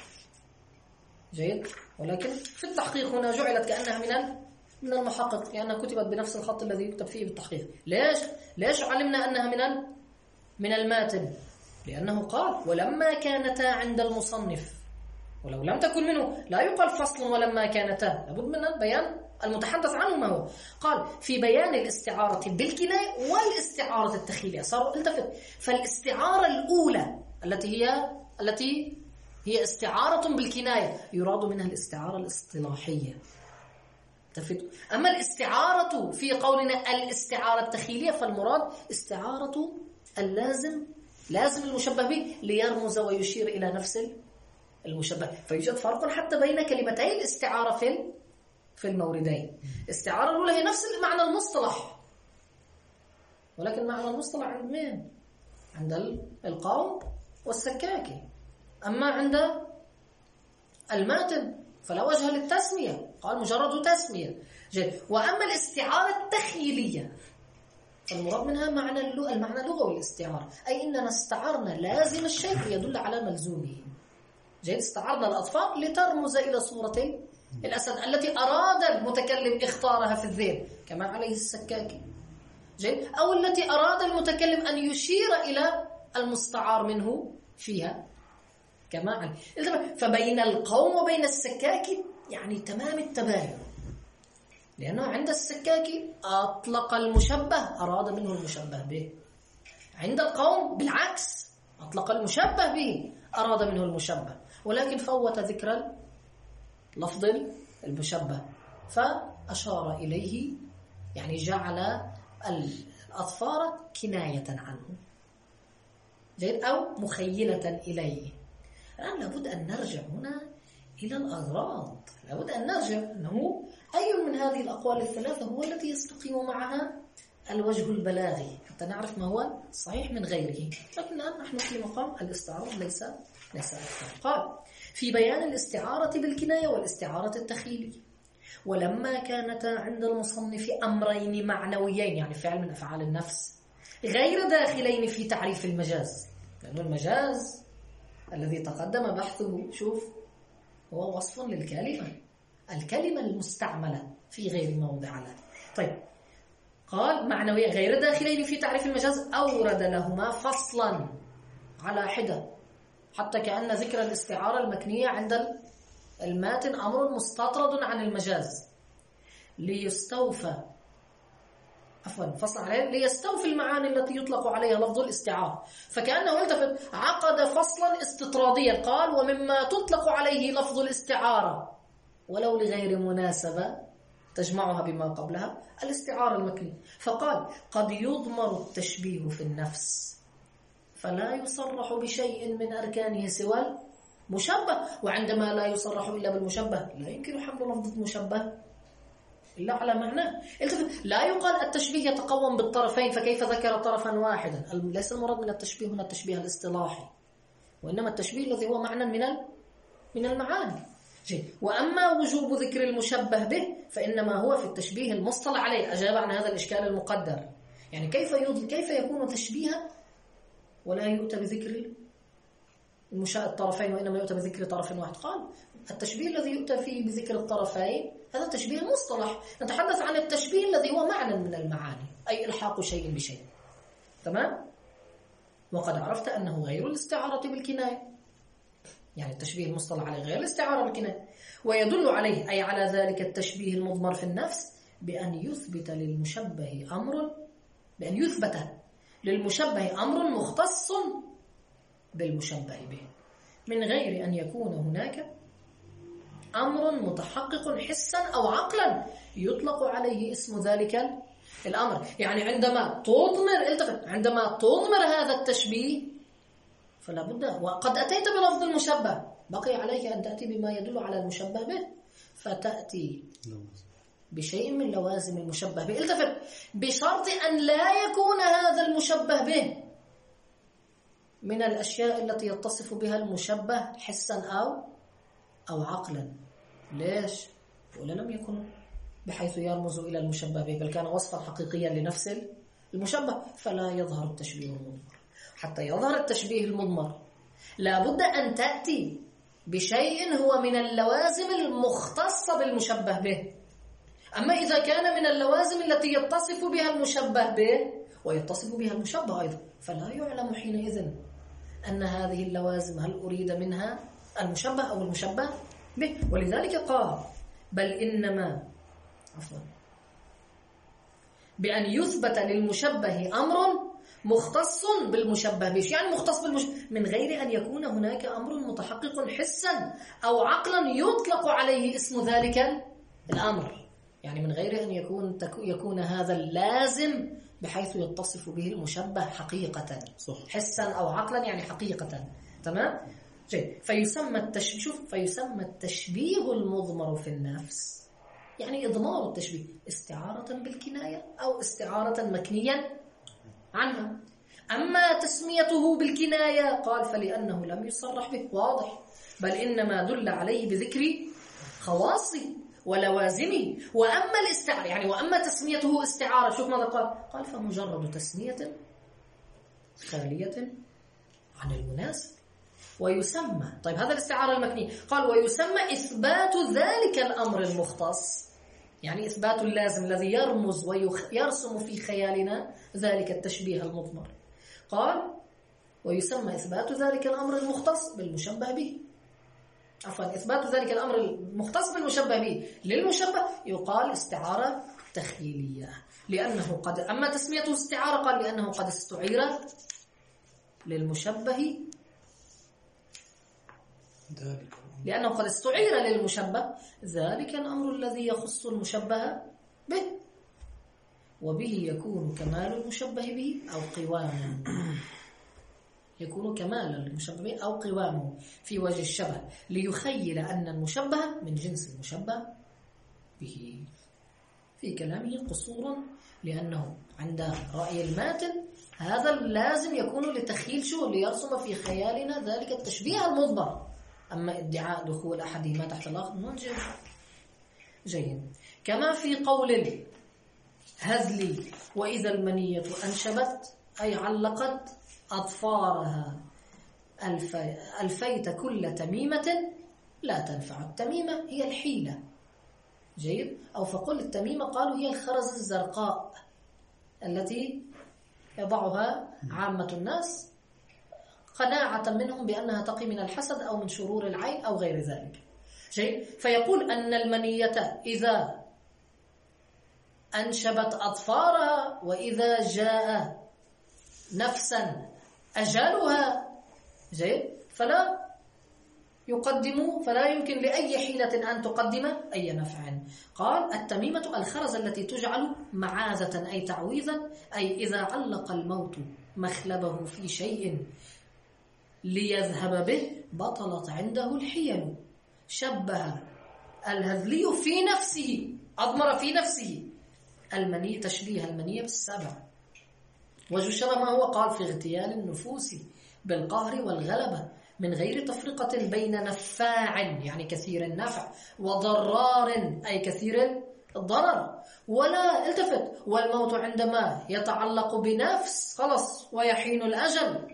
جيد. ولكن في التحقيق هنا جعلت كأنها من المحقق، لأنها كتبت بنفس الخط الذي يكتب فيه بالتحقيق. ليش علمنا أنها من الماتن؟ لأنه قال ولما كانتا عند المصنف، ولو لم تكن منه لا يقال فصل ولما كانتا، لابد من البيان المتحدث عنه ما هو. قال في بيان الاستعارة بالكناية والاستعارة التخيلية. صار التفت، فالاستعارة الأولى التي هي استعارة بالكناية يراد منها الاستعارة الاصطلاحية. التفت. أما الاستعارة في قولنا الاستعارة التخيلية فالمراد استعارة اللازم، لازم المشبه به ليرمز ويشير إلى نفس المشبه. فيوجد فرق حتى بين كلمتي الاستعارة في الموردين. الاستعارة الأولى هي نفس معنى المصطلح، ولكن معنى المصطلح عند مين؟ عند القوم والسكاكي. أما عند الماتن فلا وجه للتسمية، قال مجرد تسمية. جيد. وأما الاستعارة التخيلية فالمراد منها المعنى اللغوي الاستعارة، أي إننا استعرنا لازم الشيء ليدل على ملزومه. جيد. استعرنا الأطفال لترمز إلى صورة الأسد التي أراد المتكلم اختارها في الذهن كما عليه السكاكي. جيد. أو التي أراد المتكلم أن يشير إلى المستعار منه فيها كما عليه. فبين القوم وبين السكاكي يعني تمام التباين. لأنه عند السكاكي أطلق المشبه أراد منه المشبه به. عند القوم بالعكس أطلق المشبه به أراد منه المشبه، ولكن فوت ذكر لفظ المشبه فأشار إليه، يعني جعل الأظفار كناية عنه أو مخيلة إليه. الآن لابد أن نرجع هنا إلى الأغراض، لابد أن نرجع أنه أي من هذه الأقوال الثلاثة هو الذي يستقيم معها الوجه البلاغي حتى نعرف ما هو صحيح من غيره. لكن الآن نحن في مقام الاستعارة ليس أكثر. قال في بيان الاستعارة بالكناية والاستعارة التخيلية، ولما كانتا عند المصنف أمرين معنويين، يعني فعل من أفعال النفس، غير داخلين في تعريف المجاز، لأن المجاز الذي تقدم بحثه شوف هو وصف للكلمة، الكلمة المستعملة في غير موضع لها. طيب قال معنوية غير داخلين في تعريف المجاز، أورد لهما فصلا على حدة، حتى كأن ذكر الاستعارة المكنية عند الماتن أمر مستطرد عن المجاز ليستوفي المعاني التي يطلق عليها لفظ الاستعارة. فكأنه التفت عقد فصلا استطراديا، قال ومما تطلق عليه لفظ الاستعارة ولو لغير مناسبة تجمعها بما قبلها الاستعارة المكنية. فقال قد يضمر التشبيه في النفس فلا يصرح بشيء من أركانه سوى المشبه، وعندما لا يصرح إلا بالمشبه لا يمكن حمل لفظ المشبه إلا على معناه. لا يقال التشبيه يتقوم بالطرفين فكيف ذكر طرفا واحدا. ليس المراد من التشبيه هنا التشبيه الاصطلاحي، وإنما التشبيه الذي هو معنى من المعاني. وأما وجوب ذكر المشبه به فإنما هو في التشبيه المصطلح عليه. أجاب عن هذا الإشكال المقدر، يعني كيف يكون تشبيها ولا يؤتى بذكر الطرفين وإنما يؤتى بذكر طرف واحد؟ قال التشبيه الذي يؤتى فيه بذكر الطرفين هذا تشبيه مصطلح، نتحدث عن التشبيه الذي هو معنى من المعاني، أي إلحاق شيء بشيء. تمام؟ وقد عرفت أنه غير الاستعارة بالكناية، يعني التشبيه المصطلح عليه غير الاستعارة بالكناية، ويدل عليه أي على ذلك التشبيه المضمر في النفس بأن يثبت للمشبه أمر مختص بالمشبه به من غير أن يكون هناك أمر متحقق حسا أو عقلا يطلق عليه اسم ذلك الأمر. يعني عندما تضمر هذا التشبيه فلا بد، وقد أتيت بلفظ المشبه بقي عليك أن تأتي بما يدل على المشبه به، فتأتي بشيء من لوازم المشبه به. التفت بشرط أن لا يكون هذا المشبه به من الأشياء التي يتصف بها المشبه حسا أو عقلا. ليش؟ ولا لم يكن بحيث يرمز إلى المشبه به، بل كان وصفا حقيقيا لنفس المشبه، فلا يظهر التشبيه المضمر. حتى يظهر التشبيه المضمر لا بد أن تأتي بشيء هو من اللوازم المختصة بالمشبه به. أما إذا كان من اللوازم التي يتصف بها المشبه به ويتصف بها المشبه أيضا فلا يعلم حينئذ أن هذه اللوازم هل أريد منها المشبه أو المشبه به. ولذلك قال بل إنما بأن يثبت للمشبه أمر مختص بالمشبه به، يعني مختص من غير أن يكون هناك أمر متحقق حسا أو عقلا يطلق عليه اسم ذلك الأمر، يعني من غير أن يكون هذا اللازم بحيث يتصف به المشبه حقيقة حسا أو عقلا، يعني حقيقة. تمام؟ جيد. فيسمى التشبيه المضمر في النفس، يعني إضمار التشبيه استعارة بالكناية أو استعارة مكنيا عنها. أما تسميته بالكناية قال فلأنه لم يصرح به، واضح، بل إنما دل عليه بذكر خواصه ولوازمه. وأما الاستعارة يعني وأما تسميته استعارة، شوف ماذا قال فمجرد تسمية خالية عن المناسب. ويسمى، طيب هذا الاستعارة المكنية، قال ويسمى إثبات ذلك الأمر المختص، يعني إثبات اللازم الذي يرمز ويرسم في خيالنا ذلك التشبيه المضمر. قال ويسمى إثبات ذلك الأمر المختص بالمشبه به. عفوا إثبات ذلك الأمر المختص بالمشبه به للمشبه يقال استعارة تخيلية، لأنه قد أما تسميته استعارة قال لأنه قد استعير للمشبه، لأنه قد استعير للمشبه ذلك الأمر الذي يخص المشبه به، وبه يكون كمال المشبه به أو قوامه، يكون كمال المشبه به أو قوامه في وجه الشبه، ليخيل أن المشبه من جنس المشبه به. في كلامه قصور، لأنه عند رأي الماتن هذا لازم يكون لتخيل شو ليرسم في خيالنا ذلك التشبيه المضمر، أما ادعاء دخول أحدهما تحت الآخر منجز جيد. كما في قول الهذلي وإذا المنية أنشبت أي علقت أظفارها ألفيت كل تميمة لا تنفع. التميمة هي الحيلة جيد، أو فقل التميمة قالوا هي الخرز الزرقاء التي يضعها عامة الناس قناعة منهم بأنها تقي من الحسد أو من شرور العين أو غير ذلك جيد. فيقول أن المنية إذا أنشبت أظفارها وإذا جاء نفسا أجلها جيد فلا يمكن لأي حيلة أن تقدم أي نفع. قال التميمة الخرز التي تجعل معاذة أي تعويذا، أي إذا علق الموت مخلبه في شيء ليذهب به بطلت عنده الحيل. شبه الهذلي في نفسه، أضمر في نفسه المنية، تشبيه المنية بالسبع. وجه الشبه ما هو؟ قال في اغتيال النفوس بالقهر والغلبة من غير تفرقة بين نفاع يعني كثير النفع وضرار أي كثير الضرر. ولا التفت، والموت عندما يتعلق بنفس خلص ويحين الأجل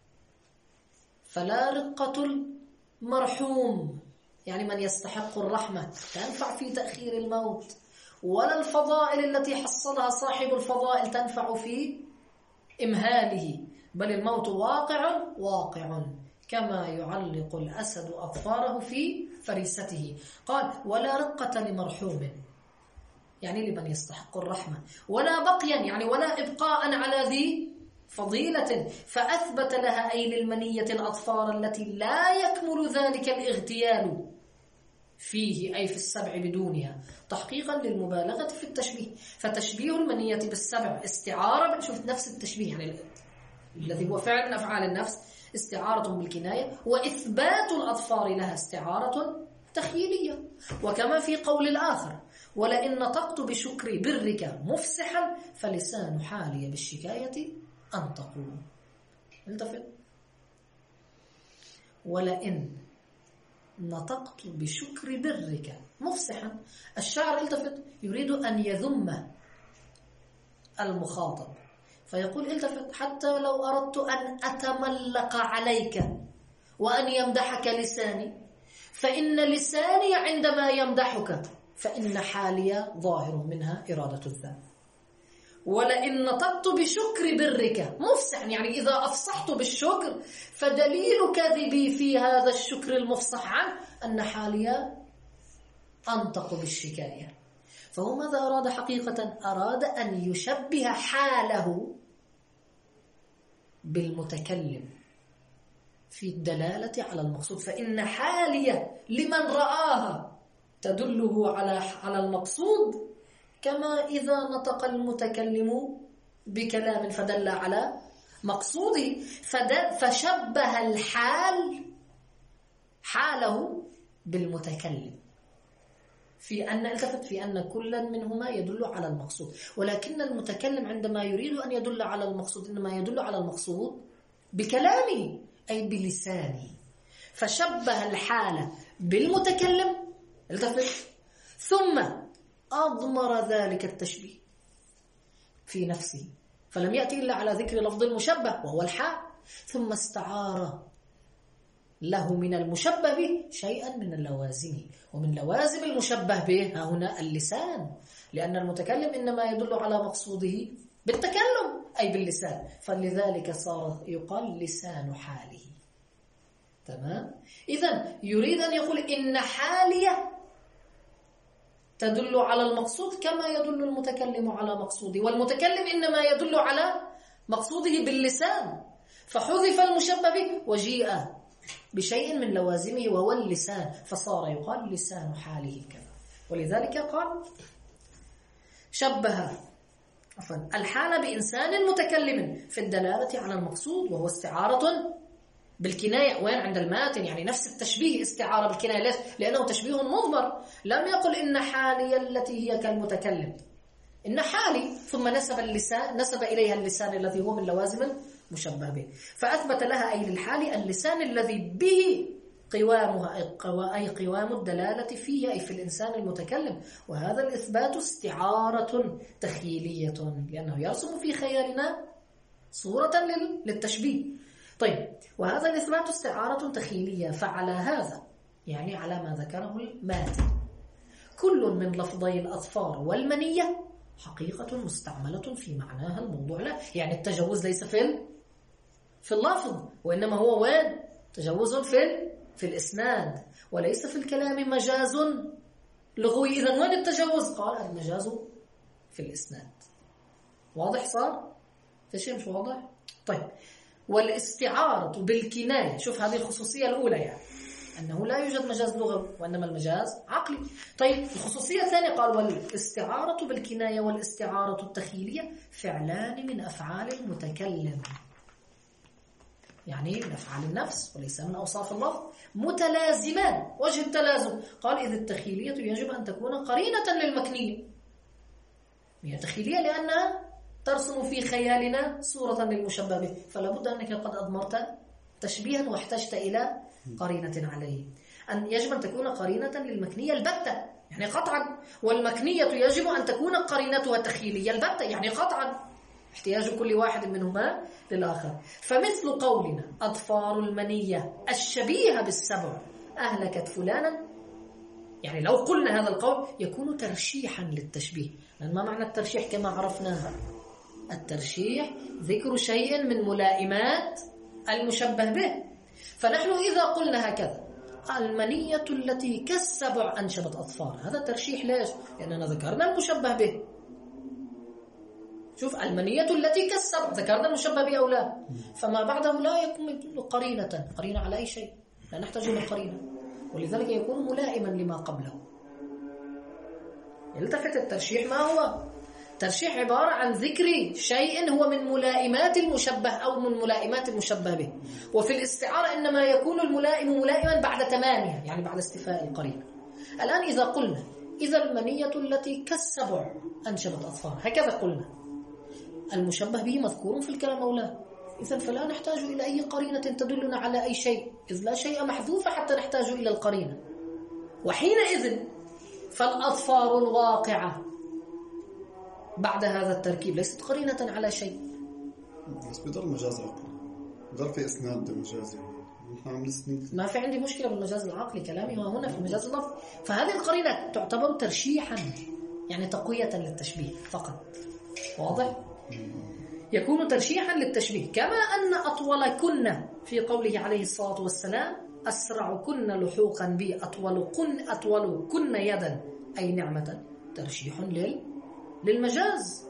فلا رقة المرحوم يعني من يستحق الرحمة تنفع في تأخير الموت، ولا الفضائل التي حصلها صاحب الفضائل تنفع في إمهاله، بل الموت واقع كما يعلق الأسد أظفاره في فريسته. قال ولا رقة لمرحوم يعني لمن يستحق الرحمة، ولا بقيا يعني ولا إبقاء على ذي فضيلة، فأثبت لها أي للمنية الأظفار التي لا يكمل ذلك الاغتيال فيه أي في السبع بدونها، تحقيقا للمبالغة في التشبيه. فتشبيه المنية بالسبع استعارة، شوف نفس التشبيه يعني الذي هو فعل من أفعال النفس استعارة بالكناية، وإثبات الأظفار لها استعارة تخيلية. وكما في قول الآخر ولئن نطقت بشكر برك مفسحا فلسان حالي بالشكاية أنطقوا. التفت، ولئن نطقت بشكر برك مفسحا، الشاعر التفت يريد أن يذم المخاطب فيقول التفت حتى لو أردت أن أتملق عليك وأن يمدحك لساني فإن لساني عندما يمدحك فإن حالي ظاهر منها إرادة الذات. ولئن نطقت بشكر برك مفسح يعني إذا أفصحت بالشكر فدليل كذبي في هذا الشكر المفصح عنه أن حالي أنطق بالشكاية. فهو ماذا أراد حقيقة؟ أراد أن يشبه حاله بالمتكلم في الدلالة على المقصود، فإن حالي لمن رآها تدله على المقصود كما إذا نطق المتكلم بكلام فدل على مقصوده. فشبه الحال حاله بالمتكلم في أن التفت في أن كلا منهما يدل على المقصود، ولكن المتكلم عندما يريد أن يدل على المقصود إنما يدل على المقصود بكلامه أي بلسانه. فشبه الحال بالمتكلم التفت ثم أضمر ذلك التشبيه في نفسه، فلم يأتي إلا على ذكر لفظ المشبه وهو الحال، ثم استعار له من المشبه به شيئا من اللوازم، ومن لوازم المشبه به ها هنا اللسان، لأن المتكلم إنما يدل على مقصوده بالتكلم أي باللسان، فلذلك صار يقال لسان حاله. تمام. إذن يريد أن يقول إن حالية تدل على المقصود كما يدل المتكلم على مقصوده، والمتكلم إنما يدل على مقصوده باللسان، فحذف المشبه به وجيء بشيء من لوازمه وهو اللسان، فصار يقال لسان حاله كذا. ولذلك قال شبه الحال بإنسان متكلم في الدلالة على المقصود، وهو استعارة بالكناية. وين؟ عند الماتن، يعني نفس التشبيه استعارة بالكناية. ليش؟ لأنه تشبيه مضمر. لم يقل إن حالي التي هي كالمتكلم، إن حالي ثم نسب اللسان، نسب إليها اللسان الذي هو من لوازم المشبه به، فأثبت لها أي للحال اللسان الذي به قوامها، أي قوام الدلالة فيه، أي في الإنسان المتكلم. وهذا الإثبات استعارة تخيلية، لأنه يرسم في خيالنا صورة للتشبيه. طيب، وهذا الإثبات استعارة تخيلية. فعلى هذا، يعني على ما ذكره الماتن، كل من لفظي الأظفار والمنية حقيقة مستعملة في معناها الموضوع له. يعني التجوز ليس في اللفظ، وإنما هو وين؟ تجوز في الإسناد، وليس في الكلام مجاز لغوي. إذن وين التجوز؟ قال المجاز في الإسناد. واضح صار؟ في شيء مش واضح؟ طيب، والاستعارة بالكناية، شوف هذه الخصوصية الأولى، يعني أنه لا يوجد مجاز لغوي وإنما المجاز عقلي. طيب، الخصوصية الثانية قال والاستعارة بالكناية والاستعارة التخيلية فعلان من أفعال المتكلم، يعني من أفعال النفس وليس من أوصاف اللفظ، متلازمان. وجه التلازم قال إذ التخيلية يجب أن تكون قرينة للمكنية. هي تخيلية لأنها ترسم في خيالنا صورة للمشبه به، فلا بد أنك قد أضمرت تشبيها واحتجت إلى قرينة عليه. أن يجب أن تكون قرينة للمكنية البتة، يعني قطعا. والمكنية يجب أن تكون قرينتها تخيلية البتة، يعني قطعا احتياج كل واحد منهما للآخر. فمثل قولنا أظفار المنية الشبيهة بالسبع أهلكت فلانا، يعني لو قلنا هذا القول يكون ترشيحا للتشبيه. لأن ما معنى الترشيح كما عرفناها؟ الترشيح ذكر شيء من ملائمات المشبه به. فنحن إذا قلنا هكذا المنية التي كالسبع أنشبت أظفار، هذا ترشيح. ليش؟ لأننا ذكرنا المشبه به. شوف، المنية التي كالسبع ذكرنا المشبه به أو لا، فما بعده لا يكون قرينة على أي شيء، لا نحتاج إلى قرينة، ولذلك يكون ملائما لما قبله. يلتفت الترشيح ما هو؟ ترشيح عبارة عن ذكر شيء هو من ملائمات المشبه أو من ملائمات المشبه به. وفي الاستعارة إنما يكون الملائم ملائما بعد تمامها، يعني بعد استيفاء القرينة. الآن إذا قلنا إذا المنية التي كالسبع أنشبت أظفار، هكذا قلنا المشبه به مذكور في الكلام أو لا؟ إذن فلا نحتاج إلى أي قرينة تدلنا على أي شيء، إذ لا شيء محذوف حتى نحتاج إلى القرينة. وحينئذ فالأظفار الواقعة بعد هذا التركيب ليست قرينة على شيء، بس بيضل مجاز عقلي، بيضل في إسناد مجازي. ما في عندي مشكلة بالمجاز العقلي، كلامي هو هنا في المجاز اللفظي. فهذه القرينة تعتبر ترشيحا، يعني تقوية للتشبيه فقط. واضح؟ يكون ترشيحا للتشبيه. كما أن أطول كن في قوله عليه الصلاة والسلام أسرع كن لحوقا بي أطول كن يدا، أي نعمة، ترشيح للمجاز.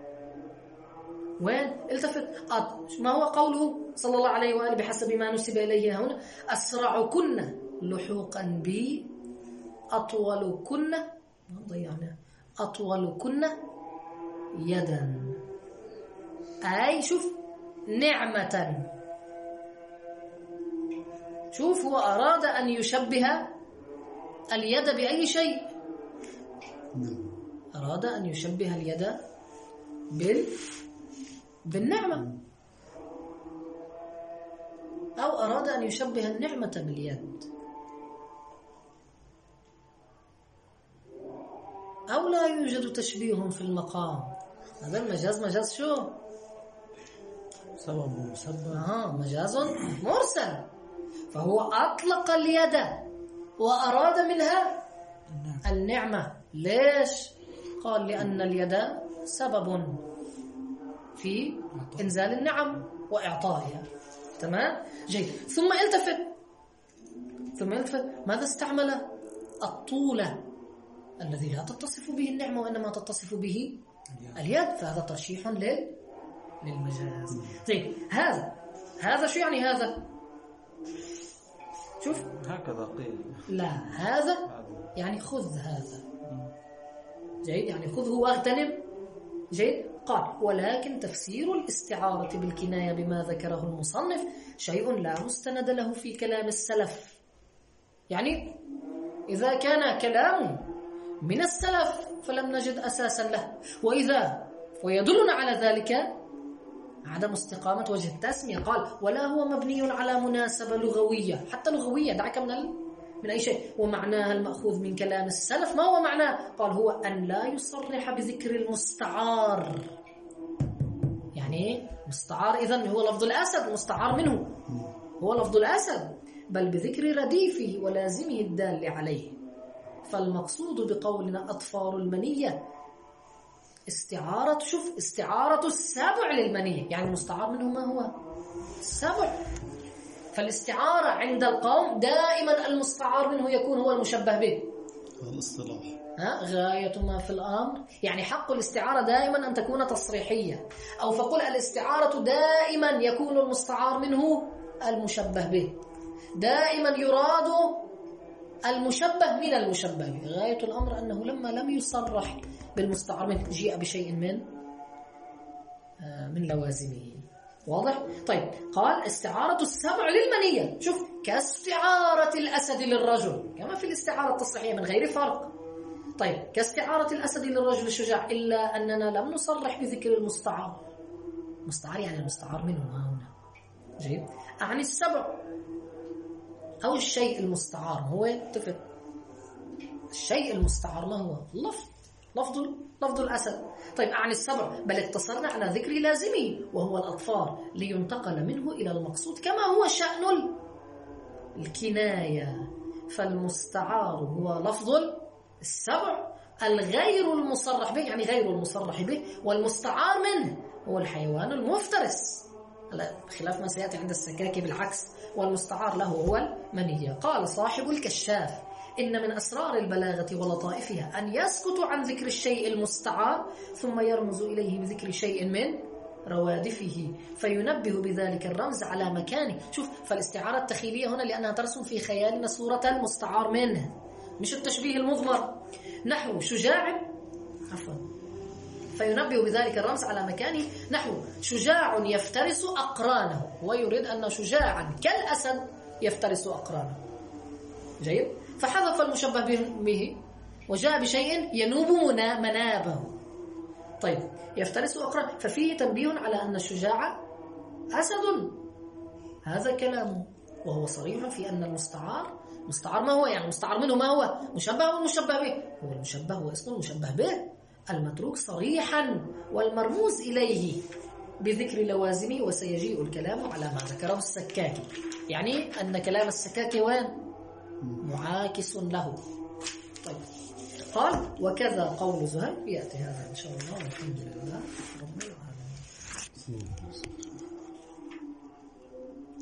وين؟ التفت، ما هو قوله صلى الله عليه وآله بحسب ما نسب إليه هنا أسرع كن لحوقا بي أطول كن يدا، أي شوف نعمة. شوف، هو أراد أن يشبه اليد بأي شيء، أراد أن يشبه اليد بالنعمة، أو أراد أن يشبه النعمة باليد، أو لا يوجد تشبيه في المقام. هذا المجاز مجاز شو؟ سبب مسبب. مجاز مرسل. فهو أطلق اليد وأراد منها النعمة. ليش؟ قال لأن اليد سبب في إنزال النعم وإعطائها. تمام؟ جيد. ثم التفت ثم يلتفت ماذا استعمل؟ الطول الذي لا تتصف به النعمة وإنما تتصف به اليد، فهذا ترشيح للمجاز. زين، هذا شو يعني هذا؟ شوف هكذا قيل. لا، هذا يعني خذ هذا. جيد، يعني خذه واغتنم. جيد. قال ولكن تفسير الاستعارة بالكناية بما ذكره المصنف شيء لا مستند له في كلام السلف. يعني إذا كان كلام من السلف فلم نجد أساسا له، ويدلنا على ذلك عدم استقامة وجه التسمية. قال ولا هو مبني على مناسبة لغوية، حتى لغوية، دعك من أي شيء، ومعناها المأخوذ من كلام السلف. ما هو معناه؟ قال هو أن لا يصرح بذكر المستعار. يعني مستعار إذن هو لفظ الأسد، مستعار منه هو لفظ الأسد، بل بذكر رديفه ولازمه الدال عليه. فالمقصود بقولنا أطفال المنية استعارة، شوف، استعارة السبع للمنية، يعني المستعار منه ما هو؟ السبع. فالاستعارة عند القوم دائما المستعار منه يكون هو المشبه به. الاصطلاح غاية ما في الأمر، يعني حق الاستعارة دائما أن تكون تصريحية، أو فقل الاستعارة دائما يكون المستعار منه المشبه به، دائما يراد المشبه من المشبه به. غاية الأمر أنه لما لم يصرح بالمستعار منه جيء بشيء من لوازمه. واضح؟ طيب، قال استعارة السبع للمنية، شوف، كاستعارة الأسد للرجل، كما في الاستعارة التصريحية من غير فرق. طيب، كاستعارة الأسد للرجل الشجاع، إلا أننا لم نصرح بذكر المستعار. مستعار يعني المستعار منه ها هنا. جيد. عن السبع أو الشيء المستعار، هو اتفق الشيء المستعار ما هو؟ لفظ الأسد. طيب، عن السبع بل اقتصرنا على ذكر لازمه وهو الأطفال لينتقل منه إلى المقصود، كما هو شأن الكناية. فالمستعار هو لفظ السبع الغير المصرح به، يعني غير المصرح به، والمستعار منه هو الحيوان المفترس، خلاف ما سيأتي عند السكاكي بالعكس، والمستعار له هو المنية. قال صاحب الكشاف إن من أسرار البلاغة ولطائفها أن يسكت عن ذكر الشيء المستعار ثم يرمز إليه بذكر شيء من روادفه فينبه بذلك الرمز على مكانه. شوف، فالاستعارة التخيلية هنا لأنها ترسم في خيالنا صورة المستعار منه، مش التشبيه المضمر. نحو شجاع، فينبه بذلك الرمز على مكانه، نحو شجاع يفترس أقرانه، ويريد أن شجاعا كالأسد يفترس أقرانه. جيد. فحذف المشبه به وجاء بشيء ينوب منابه. طيب، يفترس أقرانه، ففيه تنبيه على أن الشجاع أسد، هذا كلامه، وهو صريح في أن المستعار ما هو؟ يعني المستعار منه ما هو؟ مشبه والمشبه به، هو المشبه واسم المشبه به المتروك صريحا والمرموز إليه بذكر لوازمه. وسيجيء الكلام على ما ذكره السكاكي، يعني أن كلام السكاكي وين؟ معاكس له. طيب، قال وكذا قول زهير، يأتي هذا إن شاء الله، والحمد لله رب العالمين.